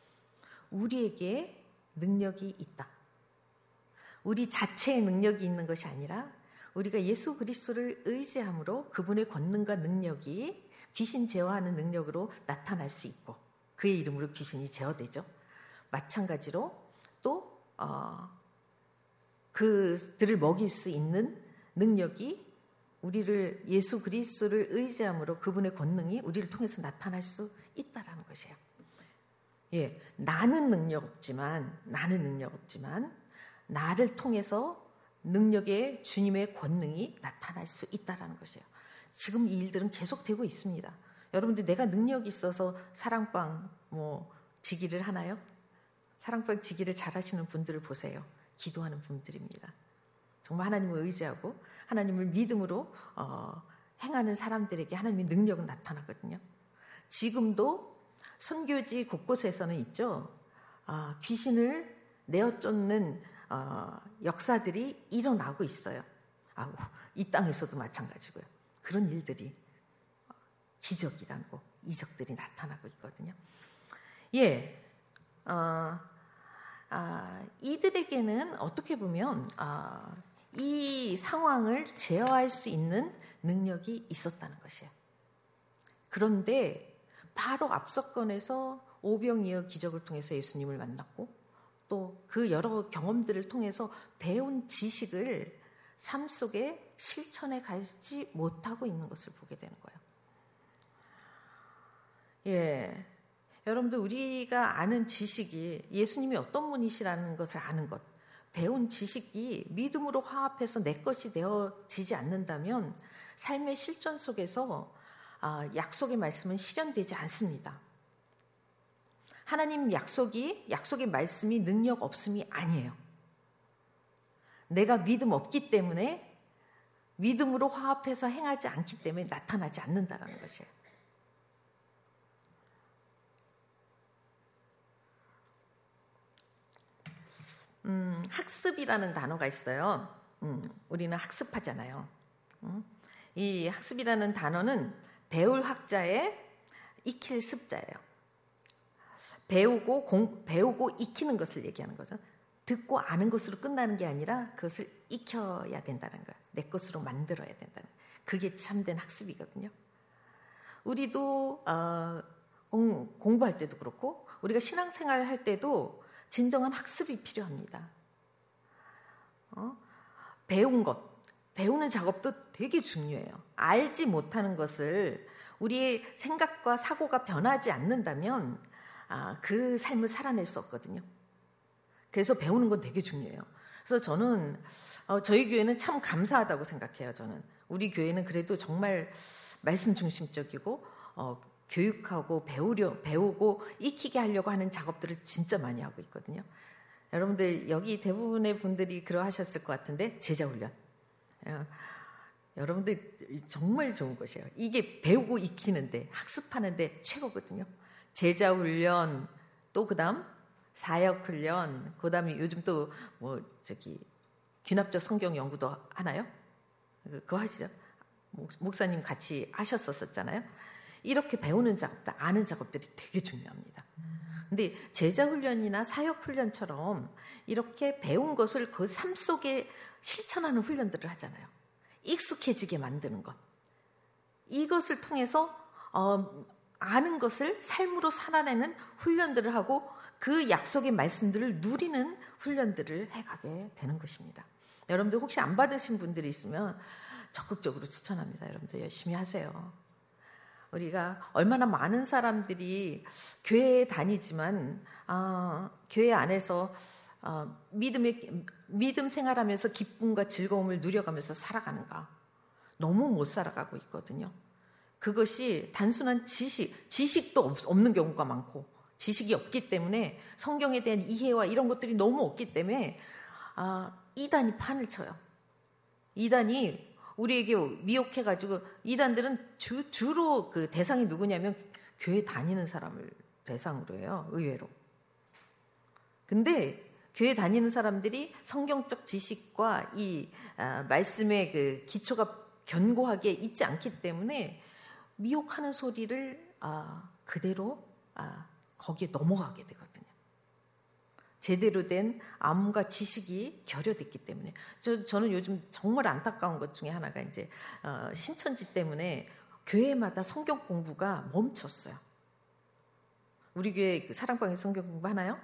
우리에게 능력이 있다. 우리 자체의 능력이 있는 것이 아니라 우리가 예수 그리스도를 의지함으로 그분의 권능과 능력이 귀신 제어하는 능력으로 나타날 수 있고 그의 이름으로 귀신이 제어되죠. 마찬가지로 또 어, 그들을 먹일 수 있는 능력이 우리를 예수 그리스도를 의지함으로 그분의 권능이 우리를 통해서 나타날 수 있다라는 것이에요. 예, 나는 능력 없지만 나는 능력 없지만 나를 통해서 능력의 주님의 권능이 나타날 수 있다라는 것이에요. 지금 이 일들은 계속되고 있습니다. 여러분들 내가 능력이 있어서 사랑방 뭐 지기를 하나요? 사랑방 지기를 잘하시는 분들을 보세요. 기도하는 분들입니다. 정말 하나님을 의지하고 하나님을 믿음으로 어, 행하는 사람들에게 하나님의 능력은 나타나거든요. 지금도 선교지 곳곳에서는 있죠. 아, 귀신을 내어쫓는 어, 역사들이 일어나고 있어요. 아, 이 땅에서도 마찬가지고요. 그런 일들이 기적이라고 이적들이 나타나고 있거든요. 예, 어, 아, 이들에게는 어떻게 보면 아, 이 상황을 제어할 수 있는 능력이 있었다는 것이에요. 그런데 바로 앞서 건에서 오병이어 기적을 통해서 예수님을 만났고 또 그 여러 경험들을 통해서 배운 지식을 삶 속에 실천해 가지 못하고 있는 것을 보게 되는 거예요. 예, 여러분들 우리가 아는 지식이 예수님이 어떤 분이시라는 것을 아는 것, 배운 지식이 믿음으로 화합해서 내 것이 되어지지 않는다면 삶의 실전 속에서 약속의 말씀은 실현되지 않습니다. 하나님 약속이, 약속의 말씀이 능력 없음이 아니에요. 내가 믿음 없기 때문에 믿음으로 화합해서 행하지 않기 때문에 나타나지 않는다는 것이에요. 음, 학습이라는 단어가 있어요. 음, 우리는 학습하잖아요. 음, 이 학습이라는 단어는 배울 학자의 익힐 습자예요. 배우고 공, 배우고 익히는 것을 얘기하는 거죠. 듣고 아는 것으로 끝나는 게 아니라 그것을 익혀야 된다는 거예요. 내 것으로 만들어야 된다는 거예요. 그게 참된 학습이거든요. 우리도 어, 공, 공부할 때도 그렇고 우리가 신앙생활 할 때도 진정한 학습이 필요합니다. 어? 배운 것, 배우는 작업도 되게 중요해요. 알지 못하는 것을 우리의 생각과 사고가 변하지 않는다면 아, 그 삶을 살아낼 수 없거든요. 그래서 배우는 건 되게 중요해요. 그래서 저는 어, 저희 교회는 참 감사하다고 생각해요. 저는 우리 교회는 그래도 정말 말씀 중심적이고 어, 교육하고 배우려 배우고 익히게 하려고 하는 작업들을 진짜 많이 하고 있거든요. 여러분들 여기 대부분의 분들이 그러하셨을 것 같은데 제자 훈련. 어, 여러분들 정말 좋은 것이에요. 이게 배우고 익히는데 학습하는데 최고거든요. 제자 훈련, 또 그다음 사역 훈련, 그다음에 요즘 또 뭐 저기 귀납적 성경 연구도 하나요? 그거 하시죠? 목사님 같이 하셨었잖아요. 이렇게 배우는 작업들, 아는 작업들이 되게 중요합니다. 근데 제자 훈련이나 사역 훈련처럼 이렇게 배운 것을 그 삶 속에 실천하는 훈련들을 하잖아요. 익숙해지게 만드는 것. 이것을 통해서 어, 아는 것을 삶으로 살아내는 훈련들을 하고 그 약속의 말씀들을 누리는 훈련들을 해가게 되는 것입니다. 여러분들 혹시 안 받으신 분들이 있으면 적극적으로 추천합니다. 여러분들 열심히 하세요. 우리가 얼마나 많은 사람들이 교회에 다니지만 어, 교회 안에서 어, 믿음의, 믿음 생활하면서 기쁨과 즐거움을 누려가면서 살아가는가. 너무 못 살아가고 있거든요. 그것이 단순한 지식, 지식도 없, 없는 경우가 많고 지식이 없기 때문에 성경에 대한 이해와 이런 것들이 너무 없기 때문에 아, 이단이 판을 쳐요. 이단이 우리에게 미혹해가지고 이단들은 주, 주로 그 대상이 누구냐면 교회 다니는 사람을 대상으로 해요. 의외로. 근데 교회 다니는 사람들이 성경적 지식과 이 아, 말씀의 그 기초가 견고하게 있지 않기 때문에 미혹하는 소리를 아, 그대로 아, 거기에 넘어가게 되거든요. 제대로 된 암과 지식이 결여됐기 때문에 저, 저는 요즘 정말 안타까운 것 중에 하나가 이제 어, 신천지 때문에 교회마다 성경 공부가 멈췄어요. 우리 교회 사랑방에 성경 공부 하나요?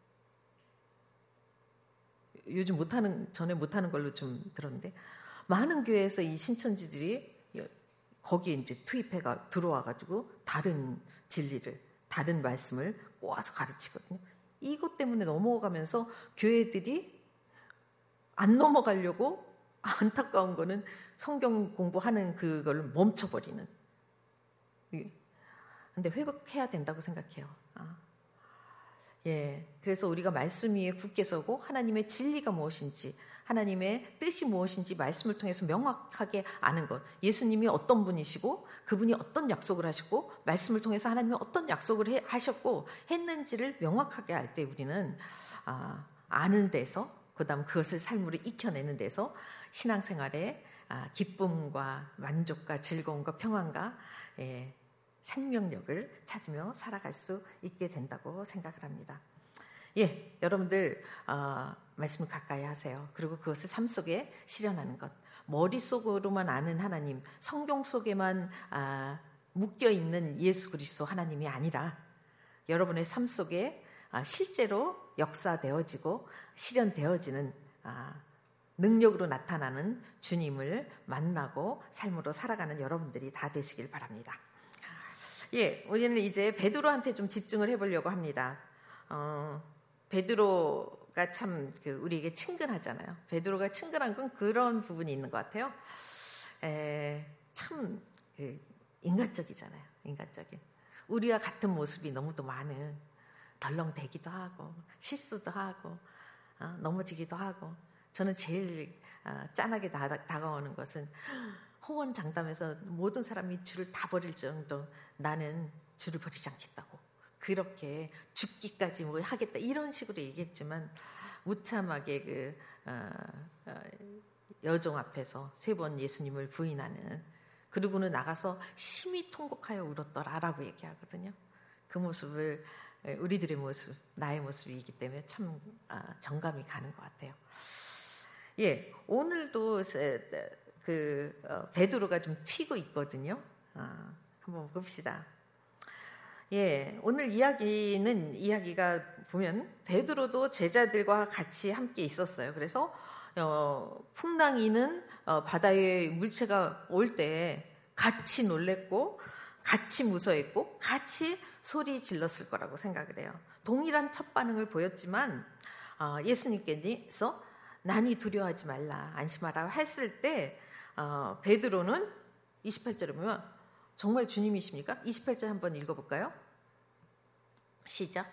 요즘 못하는 전에 못하는 걸로 좀 들었는데 많은 교회에서 이 신천지들이 거기에 이제 투입해가 들어와가지고 다른 진리를 다른 말씀을 꼬아서 가르치거든요. 이것 때문에 넘어가면서 교회들이 안 넘어가려고 안타까운 거는 성경 공부하는 그걸 멈춰버리는. 근데 회복해야 된다고 생각해요. 아. 예, 그래서 우리가 말씀 위에 굳게 서고 하나님의 진리가 무엇인지, 하나님의 뜻이 무엇인지 말씀을 통해서 명확하게 아는 것. 예수님이 어떤 분이시고 그분이 어떤 약속을 하셨고 말씀을 통해서 하나님이 어떤 약속을 해, 하셨고 했는지를 명확하게 알 때 우리는 아, 아는 데서, 그 다음 그것을 삶으로 익혀내는 데서 신앙생활에 아, 기쁨과 만족과 즐거움과 평안과 예, 생명력을 찾으며 살아갈 수 있게 된다고 생각을 합니다. 예, 여러분들 어, 말씀을 가까이 하세요. 그리고 그것을 삶 속에 실현하는 것. 머릿속으로만 아는 하나님, 성경 속에만 아, 묶여있는 예수 그리스도 하나님이 아니라 여러분의 삶 속에 아, 실제로 역사되어지고 실현되어지는 아, 능력으로 나타나는 주님을 만나고 삶으로 살아가는 여러분들이 다 되시길 바랍니다. 예, 우리는 이제 베드로한테 좀 집중을 해보려고 합니다. 어, 베드로가 참 그 우리에게 친근하잖아요. 베드로가 친근한 건 그런 부분이 있는 것 같아요. 에, 참 그 인간적이잖아요. 인간적인. 우리와 같은 모습이 너무도 많은, 덜렁대기도 하고 실수도 하고 어, 넘어지기도 하고. 저는 제일 어, 짠하게 다, 다가오는 것은 호언장담해서 모든 사람이 주를 다 버릴 정도 나는 주를 버리지 않겠다고 그렇게 죽기까지 뭐 하겠다 이런 식으로 얘기했지만 무참하게 그 어, 어, 여종 앞에서 세 번 예수님을 부인하는, 그리고는 나가서 심히 통곡하여 울었더라라고 얘기하거든요. 그 모습을 우리들의 모습, 나의 모습이기 때문에 참 어, 정감이 가는 것 같아요. 예, 오늘도 그 어, 베드로가 좀 튀고 있거든요. 아, 한번 봅시다. 예, 오늘 이야기는 이야기가 보면 베드로도 제자들과 같이 함께 있었어요. 그래서 어, 풍랑이는 어, 바다에 물체가 올 때 같이 놀랬고 같이 무서워했고 같이 소리 질렀을 거라고 생각을 해요. 동일한 첫 반응을 보였지만 어, 예수님께서 난이 두려워하지 말라, 안심하라 했을 때 어, 베드로는 이십팔 절에 보면 정말 주님이십니까? 이십팔 절 한번 읽어볼까요? 시작.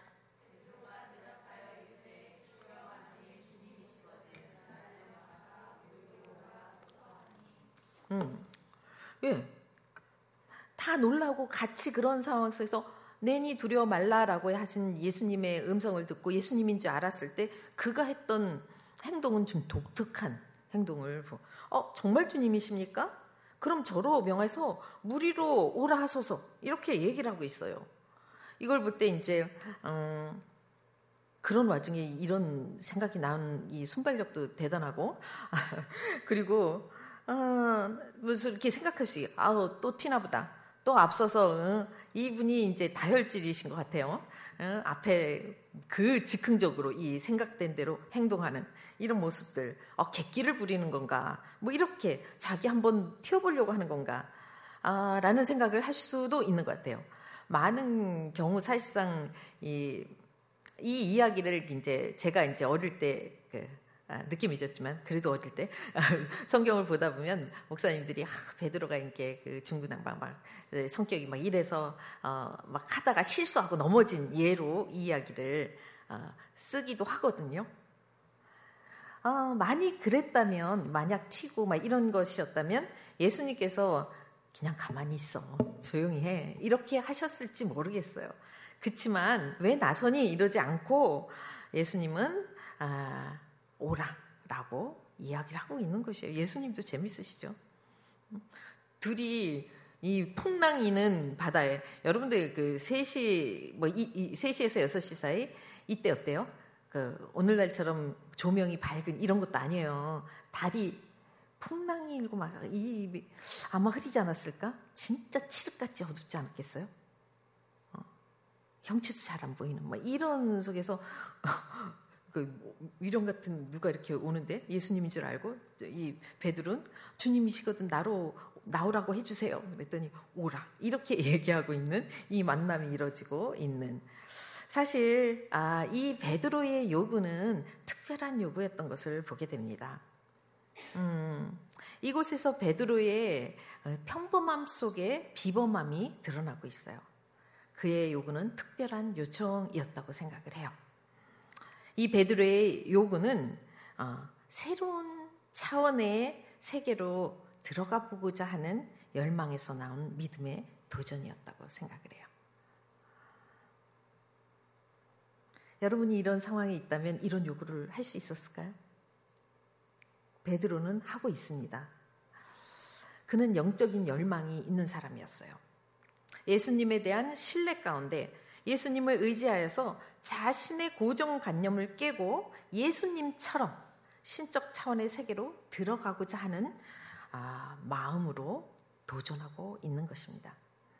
음, 예, 다 놀라고 같이 그런 상황 속에서 내니 두려워 말라라고 하신 예수님의 음성을 듣고 예수님인 줄 알았을 때 그가 했던 행동은 좀 독특한 행동을 보. 어, 정말 주님이십니까? 그럼 저로 명해서 무리로 오라 하소서 이렇게 얘기를 하고 있어요. 이걸 볼 때 이제 음, 그런 와중에 이런 생각이 나온 이 순발력도 대단하고 그리고 어, 무슨 이렇게 생각할 수 있어요. 아우 또 튀나보다. 또 앞서서 어, 이분이 이제 다혈질이신 것 같아요. 어, 앞에 그 즉흥적으로 이 생각된 대로 행동하는 이런 모습들, 어, 객기를 부리는 건가, 뭐 이렇게 자기 한번 튀어보려고 하는 건가, 아, 라는 생각을 할 수도 있는 것 같아요. 많은 경우 사실상 이, 이 이야기를 이제 제가 이제 어릴 때 그, 아, 느낌이 있었지만 그래도 어릴 때 성경을 보다 보면 목사님들이 아, 베드로가 이렇게 그 중구난방 막 성격이 막 이래서 어, 막 하다가 실수하고 넘어진 예로 이 이야기를 어, 쓰기도 하거든요. 어, 많이 그랬다면, 만약 튀고 막 이런 것이었다면 예수님께서 그냥 가만히 있어, 조용히 해 이렇게 하셨을지 모르겠어요. 그렇지만 왜 나선이 이러지 않고 예수님은 아, 오라라고 이야기를 하고 있는 것이에요. 예수님도 재밌으시죠? 둘이 이 풍랑이는 바다에, 여러분들 그 세 시 뭐 이, 이 세 시에서 여섯 시 사이 이때 어때요? 그 오늘날처럼 조명이 밝은 이런 것도 아니에요. 달이 풍랑이 일고 막 이 아마 흐리지 않았을까? 진짜 칠흑같이 어둡지 않았겠어요? 어, 형체도 잘 안 보이는 뭐 이런 속에서 그 위령 같은 누가 이렇게 오는데 예수님인 줄 알고 이 베드로는 주님이시거든 나로 나오라고 해주세요. 그랬더니 오라 이렇게 얘기하고 있는 이 만남이 이루어지고 있는. 사실 아, 이 베드로의 요구는 특별한 요구였던 것을 보게 됩니다. 음, 이곳에서 베드로의 평범함 속에 비범함이 드러나고 있어요. 그의 요구는 특별한 요청이었다고 생각을 해요. 이 베드로의 요구는 어, 새로운 차원의 세계로 들어가 보고자 하는 열망에서 나온 믿음의 도전이었다고 생각을 해요. 여러분이 이런 상황에 있다면 이런 요구를 할 수 있었을까요? 베드로는 하고 있습니다. 그는 영적인 열망이 있는 사람이었어요. 예수님에 대한 신뢰 가운데 예수님을 의지하여서 자신의 고정관념을 깨고 예수님처럼 신적 차원의 세계로 들어가고자 하는 아, 마음으로 도전하고 있는 것입니다.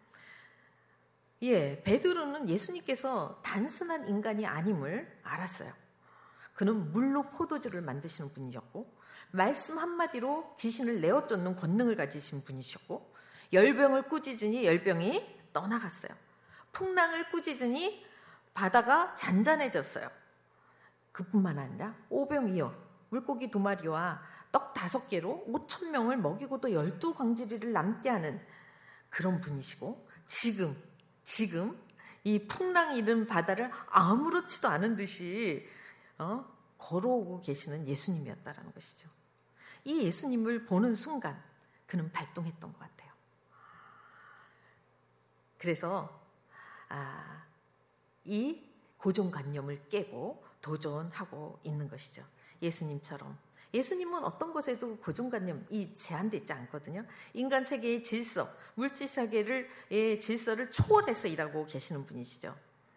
예, 베드로는 예수님께서 단순한 인간이 아님을 알았어요. 그는 물로 포도주를 만드시는 분이셨고 말씀 한마디로 귀신을 내어쫓는 권능을 가지신 분이셨고 열병을 꾸짖으니 열병이 떠나갔어요. 풍랑을 꾸짖으니 바다가 잔잔해졌어요. 그뿐만 아니라 오병이어 물고기 두 마리와 떡 다섯 개로 오천 명을 먹이고 또 열두 광주리를 남게 하는 그런 분이시고 지금 지금 이 풍랑이 일은 바다를 아무렇지도 않은 듯이 어, 걸어오고 계시는 예수님이었다라는 것이죠. 이 예수님을 보는 순간 그는 발동했던 것 같아요. 그래서 아, 이 고정관념을 깨고 도전하고 있는 것이죠. 예수님처럼. 예수님은 어떤 것에도 고정관념이 제한되지 않거든요. 인간 세계의 질서, 물질 세계의 질서를 초월해서 일하고 계시는 분이시죠.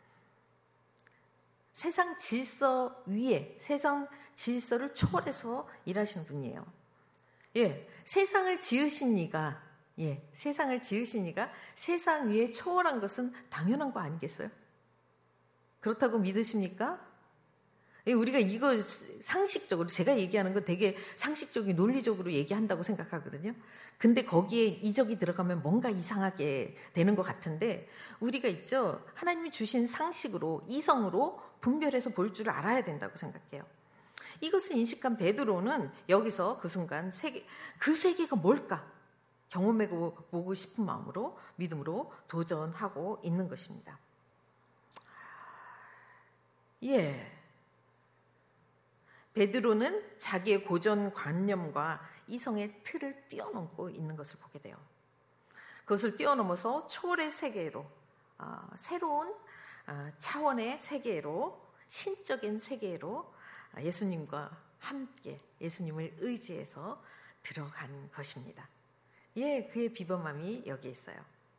세상 질서 위에, 세상 질서를 초월해서 일하시는 분이에요. 예, 세상을 지으신 이가, 예, 세상을 지으신 이가 세상 위에 초월한 것은 당연한 거 아니겠어요? 그렇다고 믿으십니까? 우리가 이거 상식적으로, 제가 얘기하는 거 되게 상식적인 논리적으로 얘기한다고 생각하거든요. 근데 거기에 이적이 들어가면 뭔가 이상하게 되는 것 같은데 우리가 있죠. 하나님이 주신 상식으로, 이성으로 분별해서 볼 줄 알아야 된다고 생각해요. 이것을 인식한 베드로는 여기서 그 순간 세계, 그 세계가 뭘까? 경험해보고 싶은 마음으로, 믿음으로 도전하고 있는 것입니다. 예. 베드로는 자기의 고정관념과 이성의 틀을 뛰어넘고 있는 것을 보게 돼요. 그것을 뛰어넘어서 초월의 세계로, 어, 새로운 어, 차원의 세계로, 신적인 세계로 예수님과 함께 예수님을 의지해서 들어간 것입니다. 예, 그의 비범함이 여기에 있어요.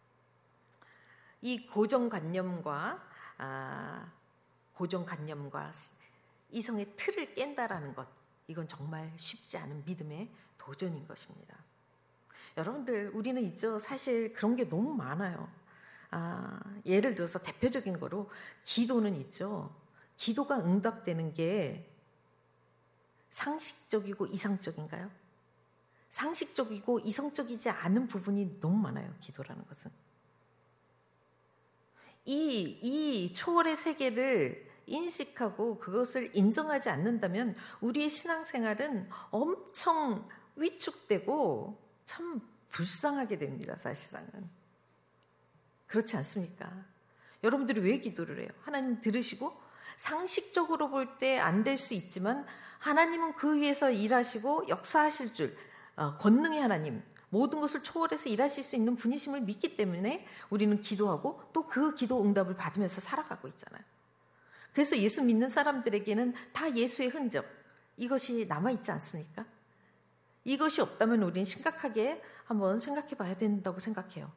이 고정관념과 아, 고정관념과 이성의 틀을 깬다라는 것, 이건 정말 쉽지 않은 믿음의 도전인 것입니다. 여러분들, 우리는 있죠. 사실 그런 게 너무 많아요. 아, 예를 들어서 대표적인 거로 기도는 있죠. 기도가 응답되는 게 상식적이고 이상적인가요? 상식적이고 이성적이지 않은 부분이 너무 많아요. 기도라는 것은. 이, 이 초월의 세계를 인식하고 그것을 인정하지 않는다면 우리의 신앙생활은 엄청 위축되고 참 불쌍하게 됩니다. 사실상은. 그렇지 않습니까? 여러분들이 왜 기도를 해요? 하나님 들으시고 상식적으로 볼 때 안 될 수 있지만 하나님은 그 위에서 일하시고 역사하실 줄, 어, 권능의 하나님, 모든 것을 초월해서 일하실 수 있는 분이심을 믿기 때문에 우리는 기도하고 또 그 기도 응답을 받으면서 살아가고 있잖아요. 그래서 예수 믿는 사람들에게는 다 예수의 흔적, 이것이 남아있지 않습니까? 이것이 없다면 우리는 심각하게 한번 생각해 봐야 된다고 생각해요.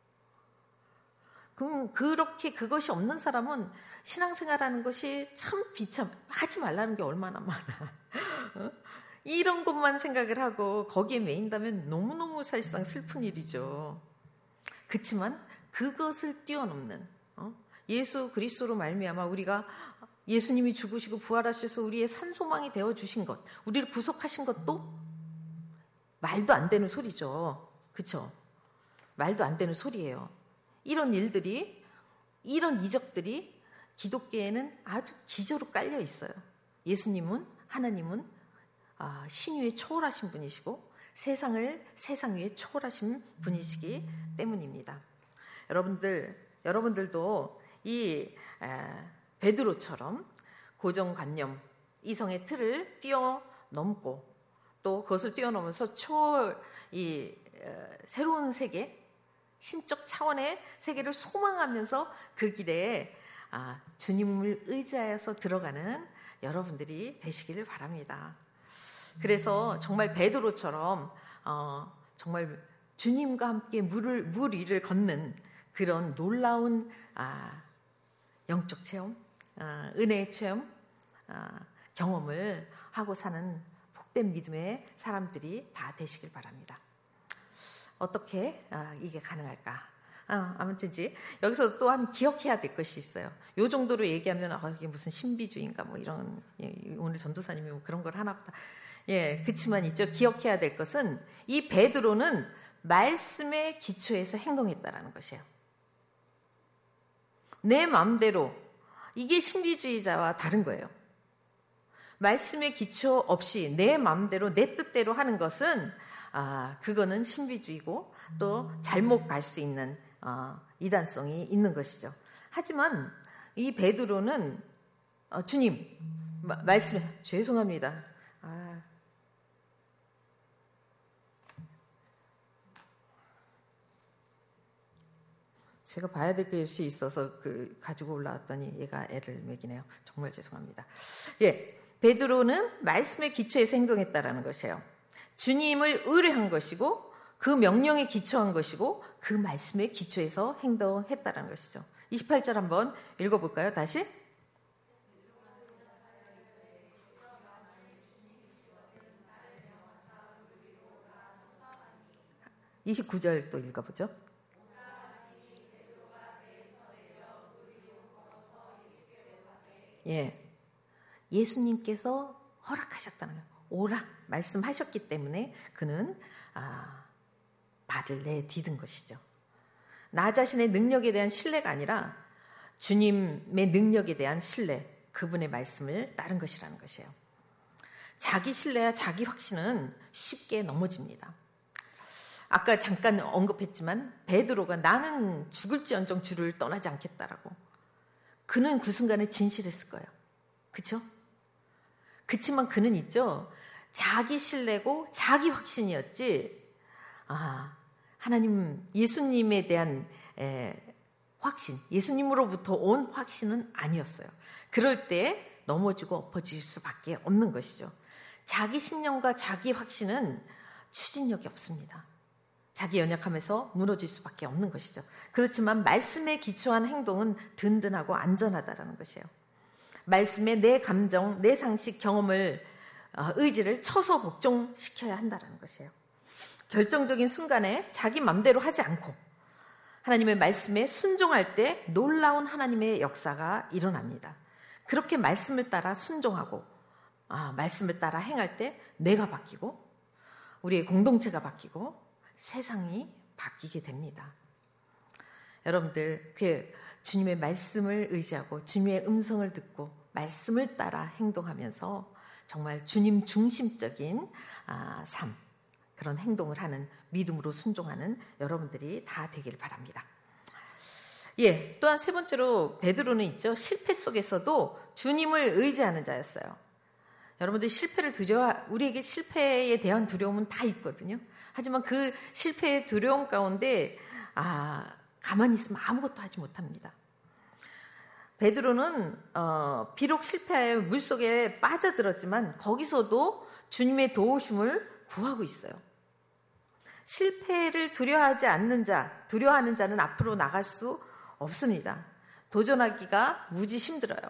그럼 그렇게 그것이 없는 사람은 신앙생활하는 것이 참 비참, 하지 말라는 게 얼마나 많아. 어? 이런 것만 생각을 하고 거기에 매인다면 너무너무 사실상 슬픈 일이죠. 그렇지만 그것을 뛰어넘는, 어? 예수 그리스도로 말미암아 우리가 예수님이 죽으시고 부활하셔서 우리의 산소망이 되어주신 것, 우리를 구속하신 것도 말도 안 되는 소리죠. 그렇죠? 말도 안 되는 소리예요. 이런 일들이, 이런 이적들이 기독교에는 아주 기저로 깔려 있어요. 예수님은, 하나님은 아, 신 위에 초월하신 분이시고 세상을 세상 위에 초월하신 분이시기 때문입니다. 여러분들, 여러분들도 이 에, 베드로처럼 고정관념, 이성의 틀을 뛰어넘고 또 그것을 뛰어넘어서 초, 이, 어, 새로운 세계, 신적 차원의 세계를 소망하면서 그 길에 아, 주님을 의지하여서 들어가는 여러분들이 되시기를 바랍니다. 그래서 정말 베드로처럼 어, 정말 주님과 함께 물을, 물 위를 걷는 그런 놀라운 아, 영적 체험, 아, 은혜의 체험, 아, 경험을 하고 사는 복된 믿음의 사람들이 다 되시길 바랍니다. 어떻게 아, 이게 가능할까? 아, 아무튼지 여기서 또한 기억해야 될 것이 있어요. 요 정도로 얘기하면 아, 이게 무슨 신비주의인가 뭐 이런 예, 오늘 전도사님이 뭐 그런 걸 하나 보다. 예, 그치만 있죠. 기억해야 될 것은 이 베드로는 말씀의 기초에서 행동했다라는 것이에요. 내 마음대로 이게 신비주의자와 다른 거예요. 말씀의 기초 없이 내 마음대로 내 뜻대로 하는 것은 아, 그거는 신비주의고 또 잘못 갈 수 있는 어, 이단성이 있는 것이죠. 하지만 이 베드로는 어, 주님 마, 말씀해 죄송합니다. 아. 제가 봐야 될 것이 있어서 그 가지고 올라왔더니 얘가 애를 먹이네요. 정말 죄송합니다. 예, 베드로는 말씀의 기초에서 행동했다라는 것이에요. 주님을 의뢰한 것이고 그 명령에 기초한 것이고 그 말씀의 기초에서 행동했다라는 것이죠. 이십팔 절 한번 읽어볼까요? 다시. 이십구 절 또 읽어보죠. 예, 예수님께서 허락하셨다는 거예요. 오라 말씀하셨기 때문에 그는 아, 발을 내디딘 것이죠. 나 자신의 능력에 대한 신뢰가 아니라 주님의 능력에 대한 신뢰, 그분의 말씀을 따른 것이라는 것이에요. 자기 신뢰와 자기 확신은 쉽게 넘어집니다. 아까 잠깐 언급했지만 베드로가 나는 죽을지언정 주를 떠나지 않겠다라고. 그는 그 순간에 진실했을 거예요. 그렇죠? 그치만 그는 있죠. 자기 신뢰고 자기 확신이었지. 아, 하나님 예수님에 대한 에, 확신, 예수님으로부터 온 확신은 아니었어요. 그럴 때 넘어지고 엎어질 수밖에 없는 것이죠. 자기 신념과 자기 확신은 추진력이 없습니다. 자기 연약함에서 무너질 수밖에 없는 것이죠. 그렇지만 말씀에 기초한 행동은 든든하고 안전하다라는 것이에요. 말씀에 내 감정, 내 상식, 경험을 의지를 쳐서 복종시켜야 한다는 것이에요. 결정적인 순간에 자기 맘대로 하지 않고 하나님의 말씀에 순종할 때 놀라운 하나님의 역사가 일어납니다. 그렇게 말씀을 따라 순종하고 아, 말씀을 따라 행할 때 내가 바뀌고 우리의 공동체가 바뀌고 세상이 바뀌게 됩니다. 여러분들 그 주님의 말씀을 의지하고 주님의 음성을 듣고 말씀을 따라 행동하면서 정말 주님 중심적인 아, 삶, 그런 행동을 하는 믿음으로 순종하는 여러분들이 다 되길 바랍니다. 예, 또한 세 번째로 베드로는 있죠. 실패 속에서도 주님을 의지하는 자였어요. 여러분들 실패를 두려워, 우리에게 실패에 대한 두려움은 다 있거든요. 하지만 그 실패의 두려움 가운데 아, 가만히 있으면 아무것도 하지 못합니다. 베드로는 어, 비록 실패하여 물속에 빠져들었지만 거기서도 주님의 도우심을 구하고 있어요. 실패를 두려워하지 않는 자, 두려워하는 자는 앞으로 나갈 수 없습니다. 도전하기가 무지 힘들어요.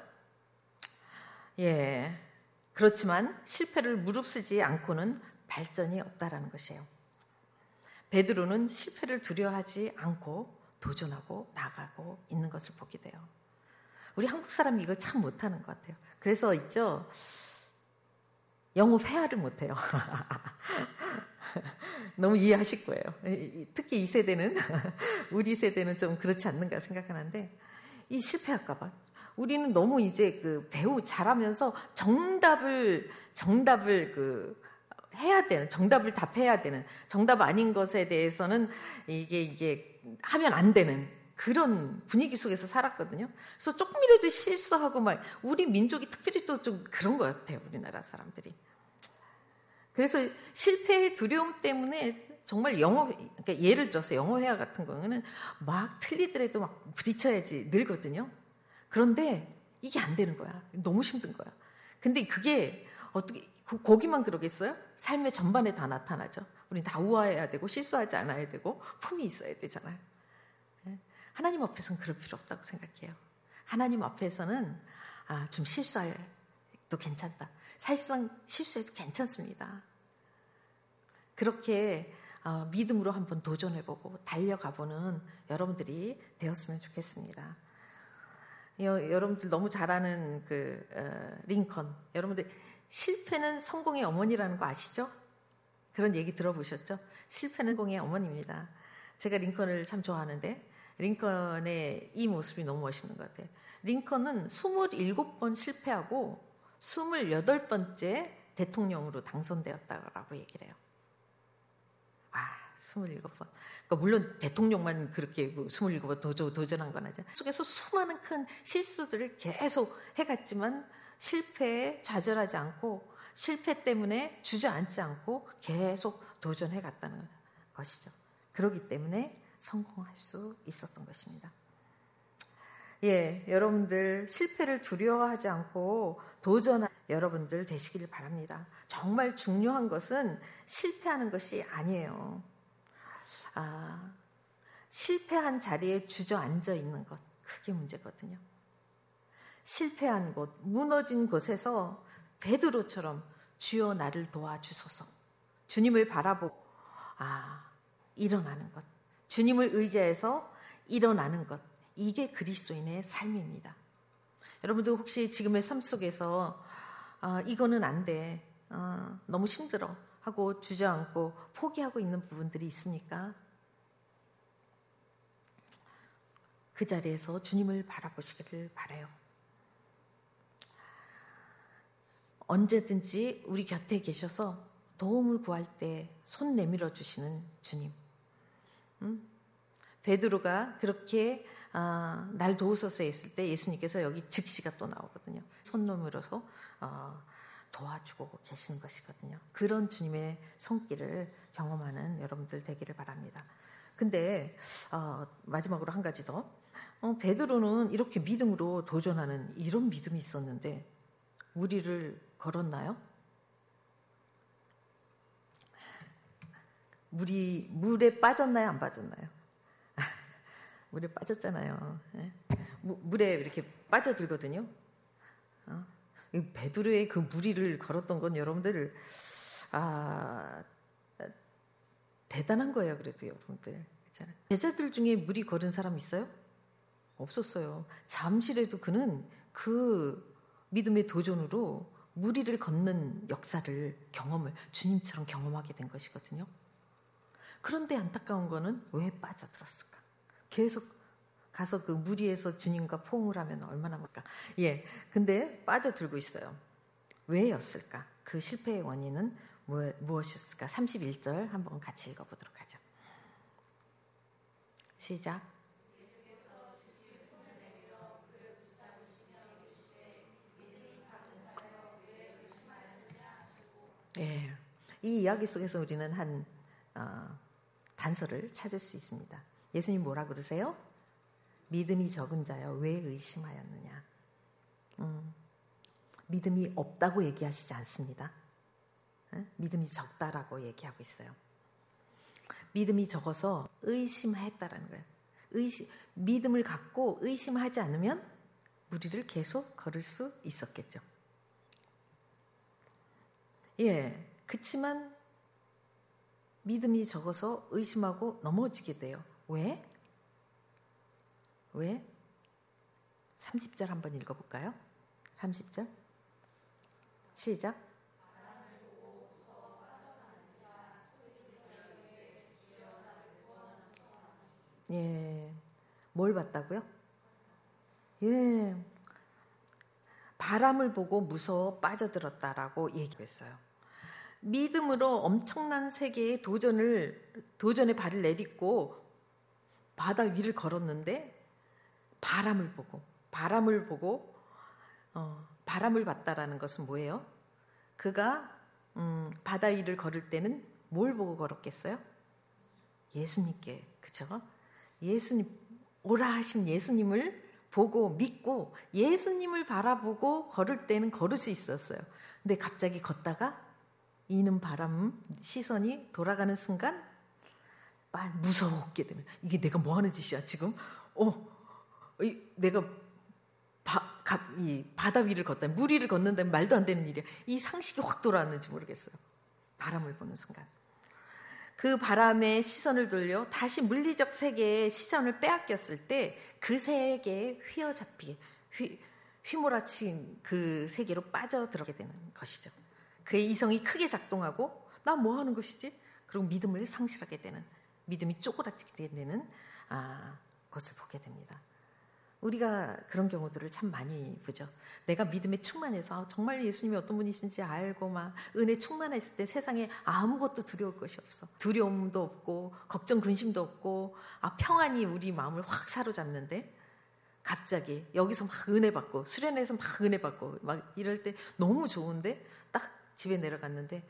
예, 그렇지만 실패를 무릅쓰지 않고는 발전이 없다라는 것이에요. 베드로는 실패를 두려워하지 않고 도전하고 나가고 있는 것을 보게 돼요. 우리 한국 사람이 이거 참 못하는 것 같아요. 그래서 있죠, 영업 회화를 못해요. 너무 이해하실 거예요. 특히 이 세대는, 우리 세대는 좀 그렇지 않는가 생각하는데, 이 실패할까봐. 우리는 너무 이제 그 배우 잘하면서 정답을, 정답을 그, 해야 되는, 정답을 답해야 되는, 정답 아닌 것에 대해서는 이게, 이게 하면 안 되는 그런 분위기 속에서 살았거든요. 그래서 조금이라도 실수하고 막 우리 민족이 특별히 또 좀 그런 것 같아요. 우리나라 사람들이. 그래서 실패의 두려움 때문에 정말 영어, 그러니까 예를 들어서 영어 회화 같은 거는 막 틀리더라도 막 부딪혀야지 늘거든요. 그런데 이게 안 되는 거야. 너무 힘든 거야. 근데 그게 어떻게 거기만 그러겠어요? 삶의 전반에 다 나타나죠. 우린 다 우아해야 되고 실수하지 않아야 되고 품이 있어야 되잖아요. 하나님 앞에서는 그럴 필요 없다고 생각해요. 하나님 앞에서는 아, 좀 실수해도 괜찮다. 사실상 실수해도 괜찮습니다. 그렇게 어, 믿음으로 한번 도전해보고 달려가보는 여러분들이 되었으면 좋겠습니다. 여, 여러분들 너무 잘 아는 그 어, 링컨, 여러분들 실패는 성공의 어머니라는 거 아시죠? 그런 얘기 들어보셨죠? 실패는 성공의 어머니입니다. 제가 링컨을 참 좋아하는데 링컨의 이 모습이 너무 멋있는 것 같아요. 링컨은 스물일곱 번 실패하고 스물여덟 번째 대통령으로 당선되었다고 얘기를 해요. 와, 스물일곱 번. 그러니까 물론 대통령만 그렇게 뭐 스물일곱 번 도전, 도전한 건 아니죠. 속에서 수많은 큰 실수들을 계속 해갔지만 실패에 좌절하지 않고 실패 때문에 주저앉지 않고 계속 도전해갔다는 것이죠. 그렇기 때문에 성공할 수 있었던 것입니다. 예, 여러분들 실패를 두려워하지 않고 도전한 여러분들 되시길 바랍니다. 정말 중요한 것은 실패하는 것이 아니에요. 아, 실패한 자리에 주저앉아 있는 것, 그게 문제거든요. 실패한 곳, 무너진 곳에서 베드로처럼 주여 나를 도와주소서. 주님을 바라보고 아, 일어나는 것. 주님을 의지해서 일어나는 것. 이게 그리스도인의 삶입니다. 여러분들 혹시 지금의 삶 속에서 아, 이거는 안 돼. 아, 너무 힘들어. 하고 주저앉고 포기하고 있는 부분들이 있습니까? 그 자리에서 주님을 바라보시기를 바라요. 언제든지 우리 곁에 계셔서 도움을 구할 때 손 내밀어 주시는 주님. 음? 베드로가 그렇게 아, 날 도우소서 했을 때 예수님께서 여기 즉시가 또 나오거든요. 손 내밀어서 어, 도와주고 계시는 것이거든요. 그런 주님의 손길을 경험하는 여러분들 되기를 바랍니다. 근데 어, 마지막으로 한 가지 더. 어, 베드로는 이렇게 믿음으로 도전하는 이런 믿음이 있었는데 우리를 걸었나요? 물이 물에 빠졌나요? 안 빠졌나요? 물에 빠졌잖아요. 예? 물에 이렇게 빠져들거든요. 어? 베드로의 그 무리를 걸었던 건 여러분들 아, 대단한 거예요. 그래도 여러분들 그렇잖아요. 제자들 중에 무리 걸은 사람 있어요? 없었어요. 잠시라도 그는 그 믿음의 도전으로 무리를 걷는 역사를 경험을 주님처럼 경험하게 된 것이거든요. 그런데 안타까운 거는 왜 빠져들었을까? 계속 가서 그 무리에서 주님과 포옹을 하면 얼마나 좋을까? 예, 근데 빠져들고 있어요. 왜였을까? 그 실패의 원인은 무엇이었을까? 삼십일 절 한번 같이 읽어보도록 하죠. 시작. 예, 이 이야기 속에서 우리는 한 어, 단서를 찾을 수 있습니다. 예수님 뭐라 그러세요? 믿음이 적은 자여 왜 의심하였느냐? 음, 믿음이 없다고 얘기하시지 않습니다. 에? 믿음이 적다라고 얘기하고 있어요. 믿음이 적어서 의심했다라는 거예요. 의심, 믿음을 갖고 의심하지 않으면 무리를 계속 걸을 수 있었겠죠. 예, 그치만 믿음이 적어서 의심하고 넘어지게 돼요. 왜? 왜? 삼십 절 한번 읽어볼까요? 삼십 절 시작. 예, 뭘 봤다고요? 예, 바람을 보고 무서워 빠져들었다라고 얘기했어요. 믿음으로 엄청난 세계의 도전을 도전의 발을 내딛고 바다 위를 걸었는데 바람을 보고 바람을 보고 어, 바람을 봤다라는 것은 뭐예요? 그가 음, 바다 위를 걸을 때는 뭘 보고 걸었겠어요? 예수님께, 그렇죠? 예수님, 오라 하신 예수님을 보고 믿고 예수님을 바라보고 걸을 때는 걸을 수 있었어요. 근데 갑자기 걷다가 이는 바람 시선이 돌아가는 순간 막 무서웠게 되는, 이게 내가 뭐 하는 짓이야 지금? 어, 이, 내가 바, 가, 이 바다 위를 걷다, 물 위를 걷는다면 말도 안 되는 일이야. 이 상식이 확 돌아왔는지 모르겠어요. 바람을 보는 순간 그 바람에 시선을 돌려 다시 물리적 세계의 시선을 빼앗겼을 때 그 세계에 휘어잡히게 휘, 휘몰아친 그 세계로 빠져들어게 되는 것이죠. 그의 이성이 크게 작동하고 나 뭐 하는 것이지? 그리고 믿음을 상실하게 되는, 믿음이 쪼그라지게 되는 아, 것을 보게 됩니다. 우리가 그런 경우들을 참 많이 보죠. 내가 믿음에 충만해서 정말 예수님이 어떤 분이신지 알고 막 은혜 충만했을 때 세상에 아무것도 두려울 것이 없어. 두려움도 없고 걱정 근심도 없고 아, 평안이 우리 마음을 확 사로잡는데 갑자기 여기서 막 은혜 받고 수련회에서 막 은혜 받고 막 이럴 때 너무 좋은데 딱 집에 내려갔는데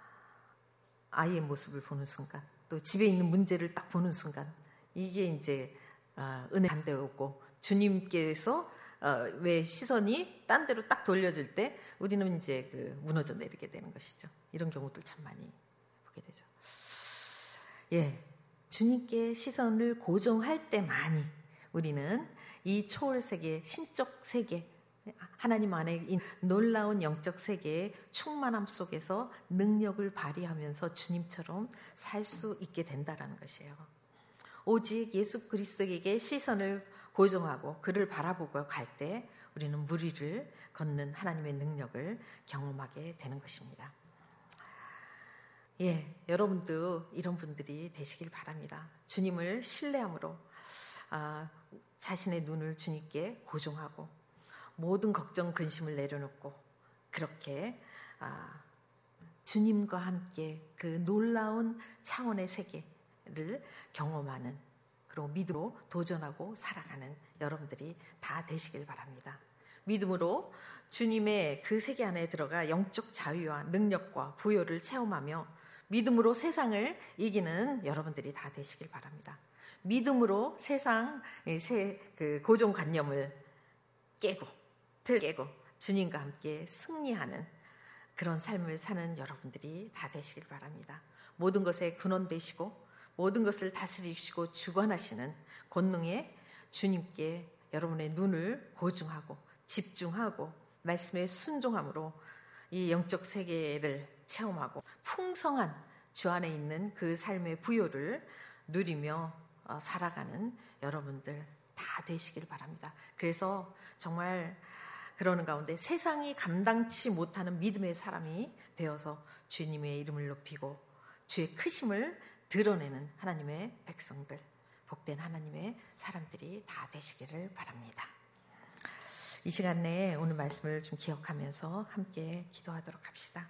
아이의 모습을 보는 순간, 또 집에 있는 문제를 딱 보는 순간, 이게 이제 아, 은혜 반대였고 주님께서 어, 왜 시선이 딴 데로 딱 돌려질 때 우리는 이제 그 무너져 내리게 되는 것이죠. 이런 경우들 참 많이 보게 되죠. 예, 주님께 시선을 고정할 때만이 우리는 이 초월 세계, 신적 세계, 하나님 안에 있는 놀라운 영적 세계의 충만함 속에서 능력을 발휘하면서 주님처럼 살 수 있게 된다라는 것이에요. 오직 예수 그리스도에게 시선을 고정하고 그를 바라보고 갈 때 우리는 물 위를 걷는 하나님의 능력을 경험하게 되는 것입니다. 예, 여러분도 이런 분들이 되시길 바랍니다. 주님을 신뢰함으로 아, 자신의 눈을 주님께 고정하고 모든 걱정 근심을 내려놓고 그렇게 아, 주님과 함께 그 놀라운 차원의 세계를 경험하는, 그리고 믿음으로 도전하고 살아가는 여러분들이 다 되시길 바랍니다. 믿음으로 주님의 그 세계 안에 들어가 영적 자유와 능력과 부여를 체험하며 믿음으로 세상을 이기는 여러분들이 다 되시길 바랍니다. 믿음으로 세상의 새 그 고정관념을 깨고 틀 깨고 주님과 함께 승리하는 그런 삶을 사는 여러분들이 다 되시길 바랍니다. 모든 것에 근원 되시고 모든 것을 다스리시고 주관하시는 권능의 주님께 여러분의 눈을 고증하고 집중하고 말씀에 순종함으로 이 영적 세계를 체험하고 풍성한 주 안에 있는 그 삶의 부요를 누리며 살아가는 여러분들 다 되시길 바랍니다. 그래서 정말 그러는 가운데 세상이 감당치 못하는 믿음의 사람이 되어서 주님의 이름을 높이고 주의 크심을 드러내는 하나님의 백성들, 복된 하나님의 사람들이 다 되시기를 바랍니다. 이 시간 내에 오늘 말씀을 좀 기억하면서 함께 기도하도록 합시다.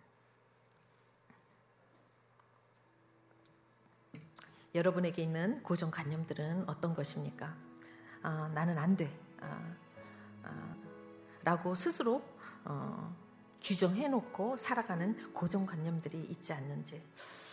여러분에게 있는 고정관념들은 어떤 것입니까? 아, 나는 안 돼. 아, 아, 라고 스스로 어, 규정해놓고 살아가는 고정관념들이 있지 않는지.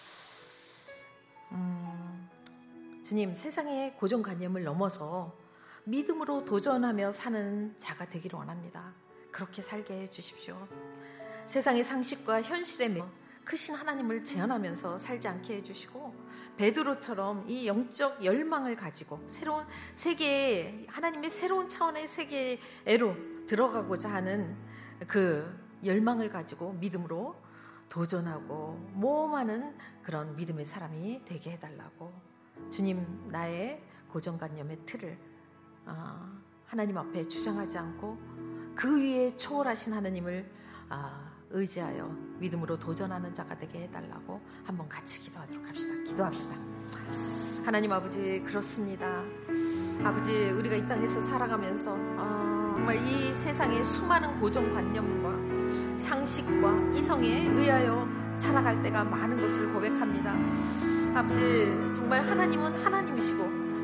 음, 주님, 세상의 고정관념을 넘어서 믿음으로 도전하며 사는 자가 되기를 원합니다. 그렇게 살게 해주십시오. 세상의 상식과 현실에 매여 크신 하나님을 제한하면서 살지 않게 해주시고 베드로처럼 이 영적 열망을 가지고 새로운 세계에, 하나님의 새로운 차원의 세계로 들어가고자 하는 그 열망을 가지고 믿음으로 도전하고 모험하는 그런 믿음의 사람이 되게 해달라고. 주님, 나의 고정관념의 틀을 어, 하나님 앞에 주장하지 않고 그 위에 초월하신 하나님을 어, 의지하여 믿음으로 도전하는 자가 되게 해달라고 한번 같이 기도하도록 합시다. 기도합시다. 하나님 아버지, 그렇습니다. 아버지, 우리가 이 땅에서 살아가면서 어, 정말 이 세상의 수많은 고정관념과 상식과 이성에 의하여 살아갈 때가 많은 것을 고백합니다. 아버지, 정말 하나님은 하나님이시고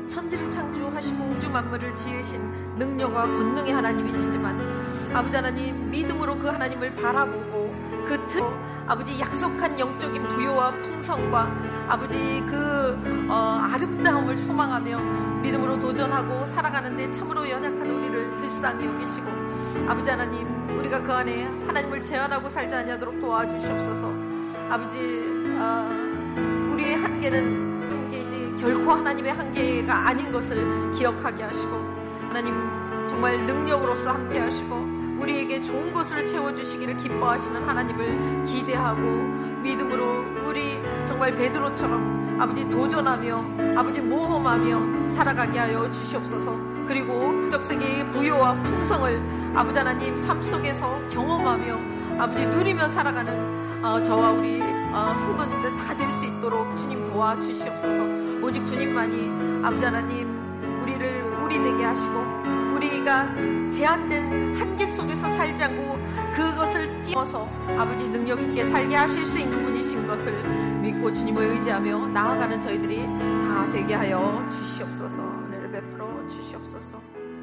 천지를 창조하시고 우주 만물을 지으신 능력과 권능의 하나님이시지만 아버지 하나님 믿음으로 그 하나님을 바라보고 그 뜻, 아버지 약속한 영적인 부요와 풍성과 아버지 그 어, 아름다움을 소망하며 믿음으로 도전하고 살아가는데 참으로 연약한 우리를 불쌍히 여기시고 아버지 하나님 우리가 그 안에 하나님을 제한하고 살지 아니하도록 도와주시옵소서. 아버지 어, 우리의 한계는 한계이지 결코 하나님의 한계가 아닌 것을 기억하게 하시고 하나님 정말 능력으로서 함께 하시고 우리에게 좋은 것을 채워주시기를 기뻐하시는 하나님을 기대하고 믿음으로 우리 정말 베드로처럼 아버지 도전하며 아버지 모험하며 살아가게 하여 주시옵소서. 그리고 적세계의 부요와 풍성을 아버지 하나님 삶 속에서 경험하며 아버지 누리며 살아가는 어, 저와 우리 어, 성도님들 다 될 수 있도록 주님 도와주시옵소서. 오직 주님만이 아버지 하나님 우리를 우리 되게 하시고 우리가 제한된 한계 속에서 살지 않고 그것을 뛰어서 아버지 능력 있게 살게 하실 수 있는 분이신 것을 믿고 주님을 의지하며 나아가는 저희들이 다 되게 하여 주시옵소서. 은혜를 베풀어 주시옵소서.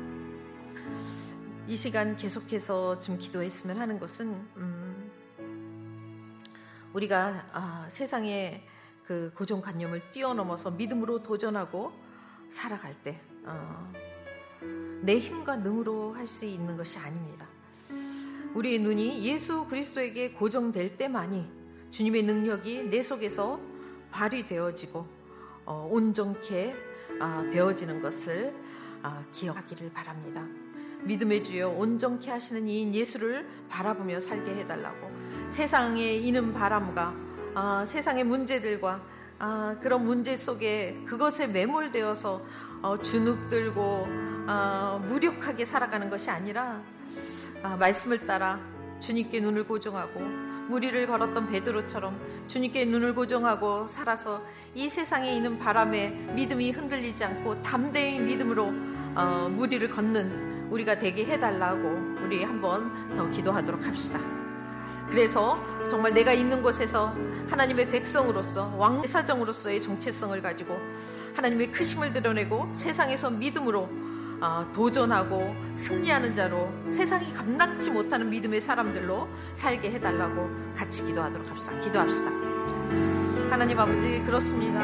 이 시간 계속해서 좀 기도했으면 하는 것은 음, 우리가 아, 세상의 그 고정관념을 뛰어넘어서 믿음으로 도전하고 살아갈 때 어, 내 힘과 능으로 할 수 있는 것이 아닙니다. 우리의 눈이 예수 그리스도에게 고정될 때만이 주님의 능력이 내 속에서 발휘되어지고 어, 온전케 어, 되어지는 것을 어, 기억하기를 바랍니다. 믿음의 주여 온전케 하시는 이인 예수를 바라보며 살게 해달라고 세상에 이는 바람과 어, 세상의 문제들과 어, 그런 문제 속에 그것에 매몰되어서 어, 주눅들고 어, 무력하게 살아가는 것이 아니라 어, 말씀을 따라 주님께 눈을 고정하고 무리를 걸었던 베드로처럼 주님께 눈을 고정하고 살아서 이 세상에 있는 바람에 믿음이 흔들리지 않고 담대히 믿음으로 어, 무리를 걷는 우리가 되게 해달라고 우리 한번 더 기도하도록 합시다. 그래서 정말 내가 있는 곳에서 하나님의 백성으로서 왕제사장으로서의 정체성을 가지고 하나님의 크심을 드러내고 세상에서 믿음으로 어, 도전하고 승리하는 자로 세상이 감당치 못하는 믿음의 사람들로 살게 해달라고 같이 기도하도록 합시다. 기도합시다. 하나님 아버지 그렇습니다.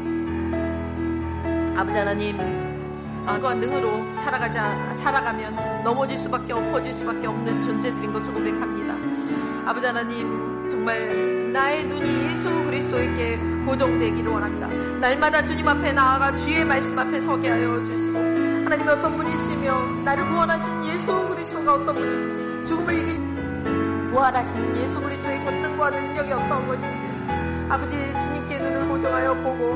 아버지 하나님 그 능으로 살아가자, 살아가면 넘어질 수밖에 엎어질 수밖에 없는 존재들인 것을 고백합니다. 아버지 하나님 정말 나의 눈이 예수 그리스도에게 고정되기를 원합니다. 날마다 주님 앞에 나아가 주의 말씀 앞에 서게 하여 주시고 하나님이 어떤 분이시며 나를 구원하신 예수 그리스도가 어떤 분이신지 죽음을 이기신 부활하신 예수 그리스도의 권능과 능력이 어떤 것인지 아버지 주님께 눈을 고정하여 보고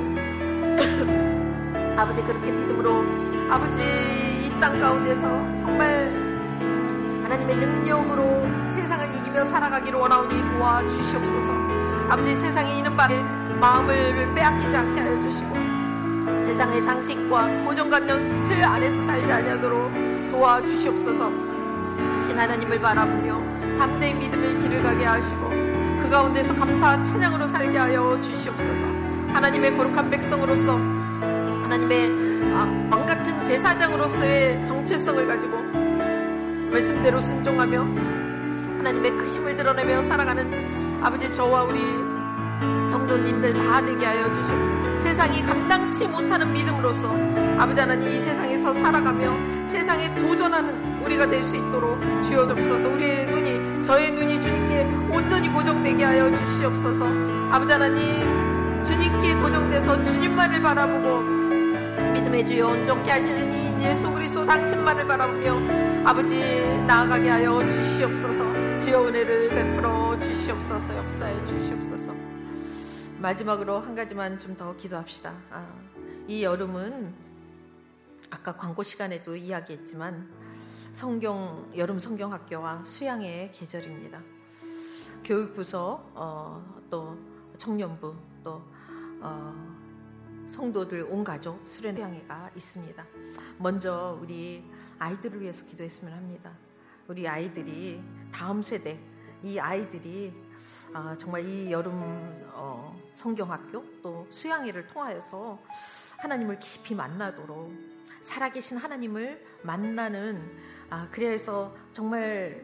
아버지 그렇게 믿음으로 아버지 이 땅 가운데서 정말 하나님의 능력으로 세상을 이기며 살아가기를 원하오니 도와주시옵소서. 아버지 세상에 있는 바에 마음을 빼앗기지 않게 하여 주시고 세상의 상식과 고정관념 틀 안에서 살지 아니하도록 도와주시옵소서. 하신 하나님을 바라보며 담대히 믿음의 길을 가게 하시고 그 가운데서 감사와 찬양으로 살게 하여 주시옵소서. 하나님의 거룩한 백성으로서 하나님의 왕같은 제사장으로서의 정체성을 가지고 말씀대로 순종하며 하나님의 크심을 드러내며 살아가는 아버지 저와 우리 성도님들 다 되게 하여 주시고 세상이 감당치 못하는 믿음으로써 아버지 하나님 이 세상에서 살아가며 세상에 도전하는 우리가 될 수 있도록 주여옵소서. 우리의 눈이 저의 눈이 주님께 온전히 고정되게 하여 주시옵소서. 아버지 하나님 주님께 고정돼서 주님만을 바라보고 믿음의 주여 온전케 하시는 이 예수 그리스도 당신만을 바라보며 아버지 나아가게 하여 주시옵소서. 주여 은혜를 베풀어 주시옵소서. 역사해 주시옵소서. 마지막으로 한 가지만 좀 더 기도합시다. 아, 이 여름은 아까 광고 시간에도 이야기했지만 성경 여름 성경학교와 수양의 계절입니다. 교육부서 어, 또 청년부 또 어, 성도들 온 가족 수련회가 있습니다. 먼저 우리 아이들을 위해서 기도했으면 합니다. 우리 아이들이 다음 세대 이 아이들이 아, 정말 이 여름 어, 성경학교 또 수양회를 통하여서 하나님을 깊이 만나도록, 살아계신 하나님을 만나는, 아, 그래서 정말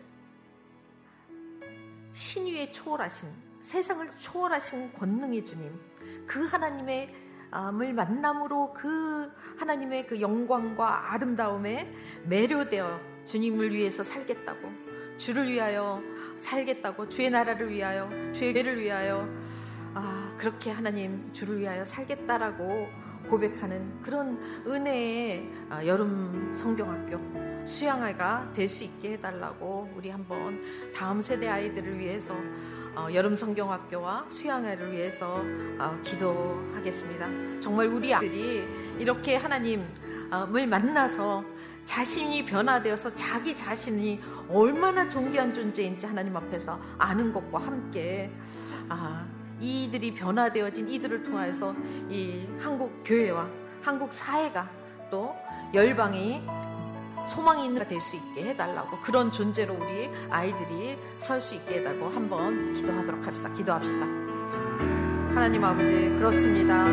신위에 초월하신, 세상을 초월하신 권능의 주님, 그 하나님의 을 만남으로 그 하나님의 그 영광과 아름다움에 매료되어 주님을 위해서 살겠다고, 주를 위하여 살겠다고, 주의 나라를 위하여, 주의 교회를 위하여, 아, 그렇게 하나님 주를 위하여 살겠다라고 고백하는 그런 은혜의 아, 여름 성경학교 수양회가 될 수 있게 해달라고, 우리 한번 다음 세대 아이들을 위해서 어, 여름 성경학교와 수양회를 위해서 어, 기도하겠습니다. 정말 우리 아들이 이렇게 하나님을 만나서 자신이 변화되어서 자기 자신이 얼마나 존귀한 존재인지 하나님 앞에서 아는 것과 함께, 아, 이들이 변화되어진 이들을 통해서 이 한국 교회와 한국 사회가 또 열방이 소망이 있는 될 수 있게 해달라고, 그런 존재로 우리 아이들이 설 수 있게 해달라고 한번 기도하도록 합시다. 기도합시다. 하나님 아버지, 그렇습니다.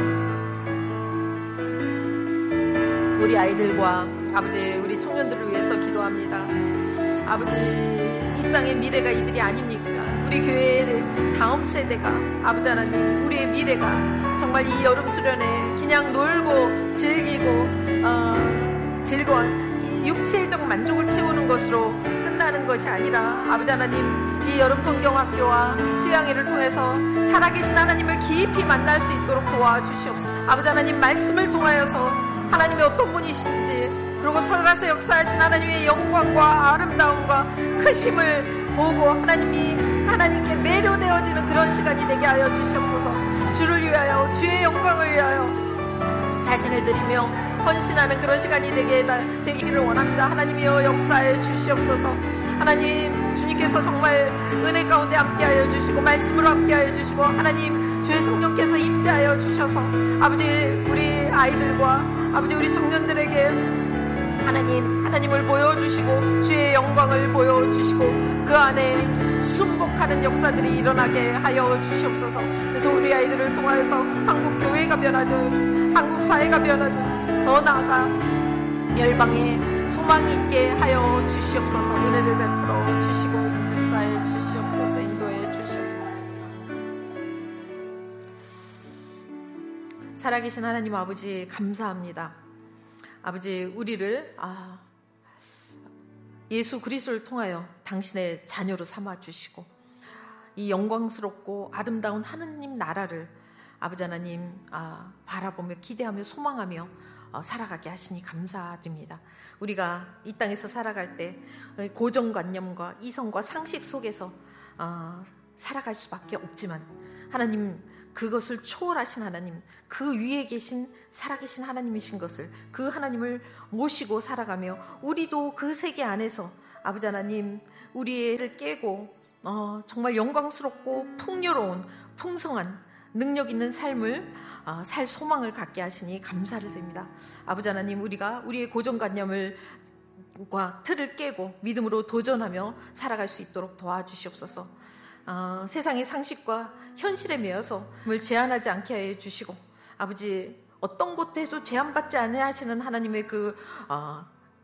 우리 아이들과 아버지 우리 청년들을 위해서 기도합니다. 아버지, 이 땅의 미래가 이들이 아닙니까? 우리 교회의 다음 세대가, 아버지 하나님, 우리의 미래가 정말 이 여름 수련회 그냥 놀고 즐기고 어, 즐거운 육체적 만족을 채우는 것으로 끝나는 것이 아니라, 아버지 하나님, 이 여름 성경학교와 수양회를 통해서 살아계신 하나님을 깊이 만날 수 있도록 도와주시옵소서. 아버지 하나님, 말씀을 통하여서 하나님의 어떤 분이신지, 그리고 살아서 역사하신 하나님의 영광과 아름다움과 크심을 보고 하나님이 하나님께 매료되어지는 그런 시간이 되게 하여 주시옵소서. 주를 위하여, 주의 영광을 위하여 자신을 드리며 헌신하는 그런 시간이 되게, 되기를 원합니다. 하나님이여, 역사해 주시옵소서. 하나님, 주님께서 정말 은혜 가운데 함께하여 주시고 말씀으로 함께하여 주시고, 하나님 주의 성령께서 임재하여 주셔서 아버지 우리 아이들과 아버지 우리 청년들에게 하나님, 하나님을 보여주시고 주의 영광을 보여주시고 그 안에 순복하는 역사들이 일어나게 하여 주시옵소서. 그래서 우리 아이들을 통하여서 한국 교회가 변하든 한국 사회가 변하든 더 나아가 열방에 소망이 있게 하여 주시옵소서. 은혜를 베풀어 주시고 역사해 주시옵소서. 인도해 주시옵소서. 살아계신 하나님 아버지, 감사합니다. 아버지, 우리를 아, 예수 그리스도를 통하여 당신의 자녀로 삼아주시고 이 영광스럽고 아름다운 하느님 나라를 아버지 하나님 아, 바라보며 기대하며 소망하며 어, 살아가게 하시니 감사드립니다. 우리가 이 땅에서 살아갈 때 고정관념과 이성과 상식 속에서 어, 살아갈 수밖에 없지만 하나님, 그것을 초월하신 하나님, 그 위에 계신 살아계신 하나님이신 것을, 그 하나님을 모시고 살아가며 우리도 그 세계 안에서 아버지 하나님 우리를 깨고 어, 정말 영광스럽고 풍요로운 풍성한 능력 있는 삶을 어, 살 소망을 갖게 하시니 감사를 드립니다. 아버지 하나님, 우리가 우리의 고정관념을 과 틀을 깨고 믿음으로 도전하며 살아갈 수 있도록 도와주시옵소서. 어, 세상의 상식과 현실에 매여서 을 제한하지 않게 해 주시고 아버지, 어떤 것도 제한받지 않게 하시는 하나님의 그 어,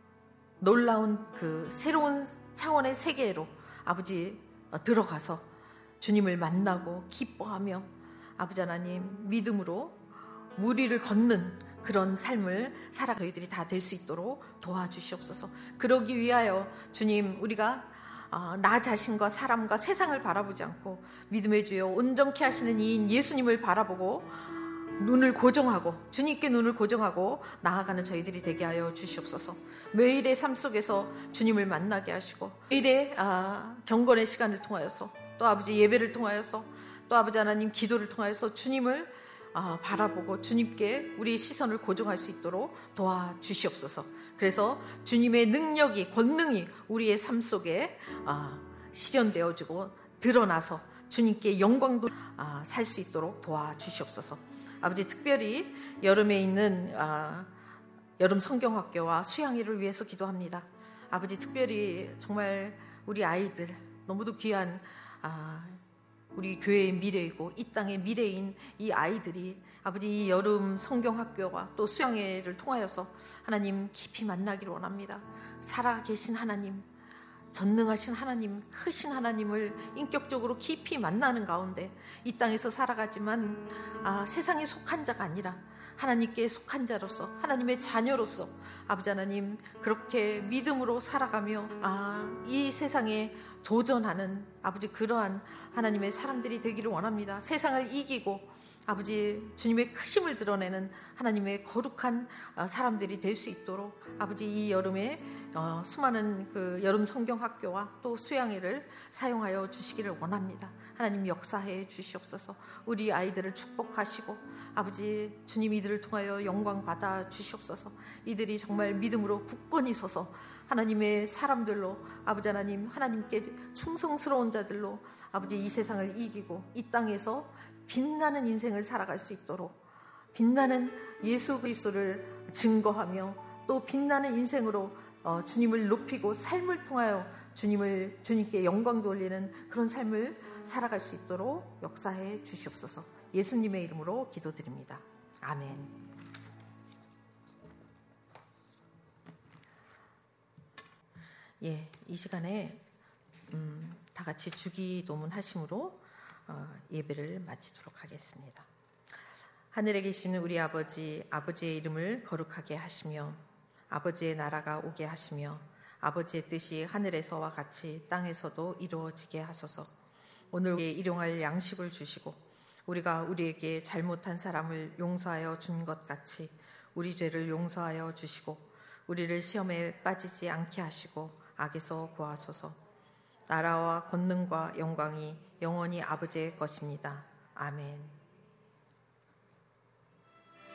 놀라운 그 새로운 차원의 세계로 아버지 어, 들어가서 주님을 만나고 기뻐하며 아버지 하나님 믿음으로 무리를 걷는 그런 삶을 살아 저희들이 다 될 수 있도록 도와주시옵소서. 그러기 위하여 주님, 우리가 어, 나 자신과 사람과 세상을 바라보지 않고 믿음의 주여 온전케 하시는 이인 예수님을 바라보고 눈을 고정하고 주님께 눈을 고정하고 나아가는 저희들이 되게 하여 주시옵소서. 매일의 삶 속에서 주님을 만나게 하시고 매일의 아, 경건의 시간을 통하여서 또 아버지 예배를 통하여서 또 아버지 하나님 기도를 통하여서 주님을 아, 바라보고 주님께 우리의 시선을 고정할 수 있도록 도와주시옵소서. 그래서 주님의 능력이, 권능이 우리의 삶 속에 아, 실현되어지고 드러나서 주님께 영광도 아, 살 수 있도록 도와주시옵소서. 아버지, 특별히 여름에 있는 아, 여름 성경학교와 수양회를 위해서 기도합니다. 아버지, 특별히 정말 우리 아이들 너무도 귀한 아, 우리 교회의 미래이고 이 땅의 미래인 이 아이들이 아버지 이 여름 성경학교와 또 수양회를 통하여서 하나님 깊이 만나기를 원합니다. 살아계신 하나님, 전능하신 하나님, 크신 하나님을 인격적으로 깊이 만나는 가운데 이 땅에서 살아가지만 아, 세상에 속한 자가 아니라 하나님께 속한 자로서 하나님의 자녀로서 아버지 하나님 그렇게 믿음으로 살아가며 아, 이 세상에 도전하는 아버지 그러한 하나님의 사람들이 되기를 원합니다. 세상을 이기고 아버지 주님의 크심을 드러내는 하나님의 거룩한 사람들이 될 수 있도록 아버지 이 여름에 어, 수많은 그 여름 성경학교와 또 수양회를 사용하여 주시기를 원합니다. 하나님 역사해 주시옵소서. 우리 아이들을 축복하시고 아버지 주님 이들을 통하여 영광 받아 주시옵소서. 이들이 정말 믿음으로 굳건히 서서 하나님의 사람들로 아버지 하나님 하나님께 충성스러운 자들로 아버지 이 세상을 이기고 이 땅에서 빛나는 인생을 살아갈 수 있도록 빛나는 예수 그리스도를 증거하며 또 빛나는 인생으로 어, 주님을 높이고 삶을 통하여 주님을 주님께 영광 돌리는 그런 삶을 살아갈 수 있도록 역사해 주시옵소서. 예수님의 이름으로 기도드립니다. 아멘. 예, 이 시간에 음, 다 같이 주기도문 하심으로 어, 예배를 마치도록 하겠습니다. 하늘에 계시는 우리 아버지, 아버지의 이름을 거룩하게 하시며 아버지의 나라가 오게 하시며 아버지의 뜻이 하늘에서와 같이 땅에서도 이루어지게 하소서. 오늘 우리에게 일용할 양식을 주시고 우리가 우리에게 잘못한 사람을 용서하여 준 것 같이 우리 죄를 용서하여 주시고 우리를 시험에 빠지지 않게 하시고 악에서 구하소서. 나라와 권능과 영광이 영원히 아버지의 것입니다. 아멘.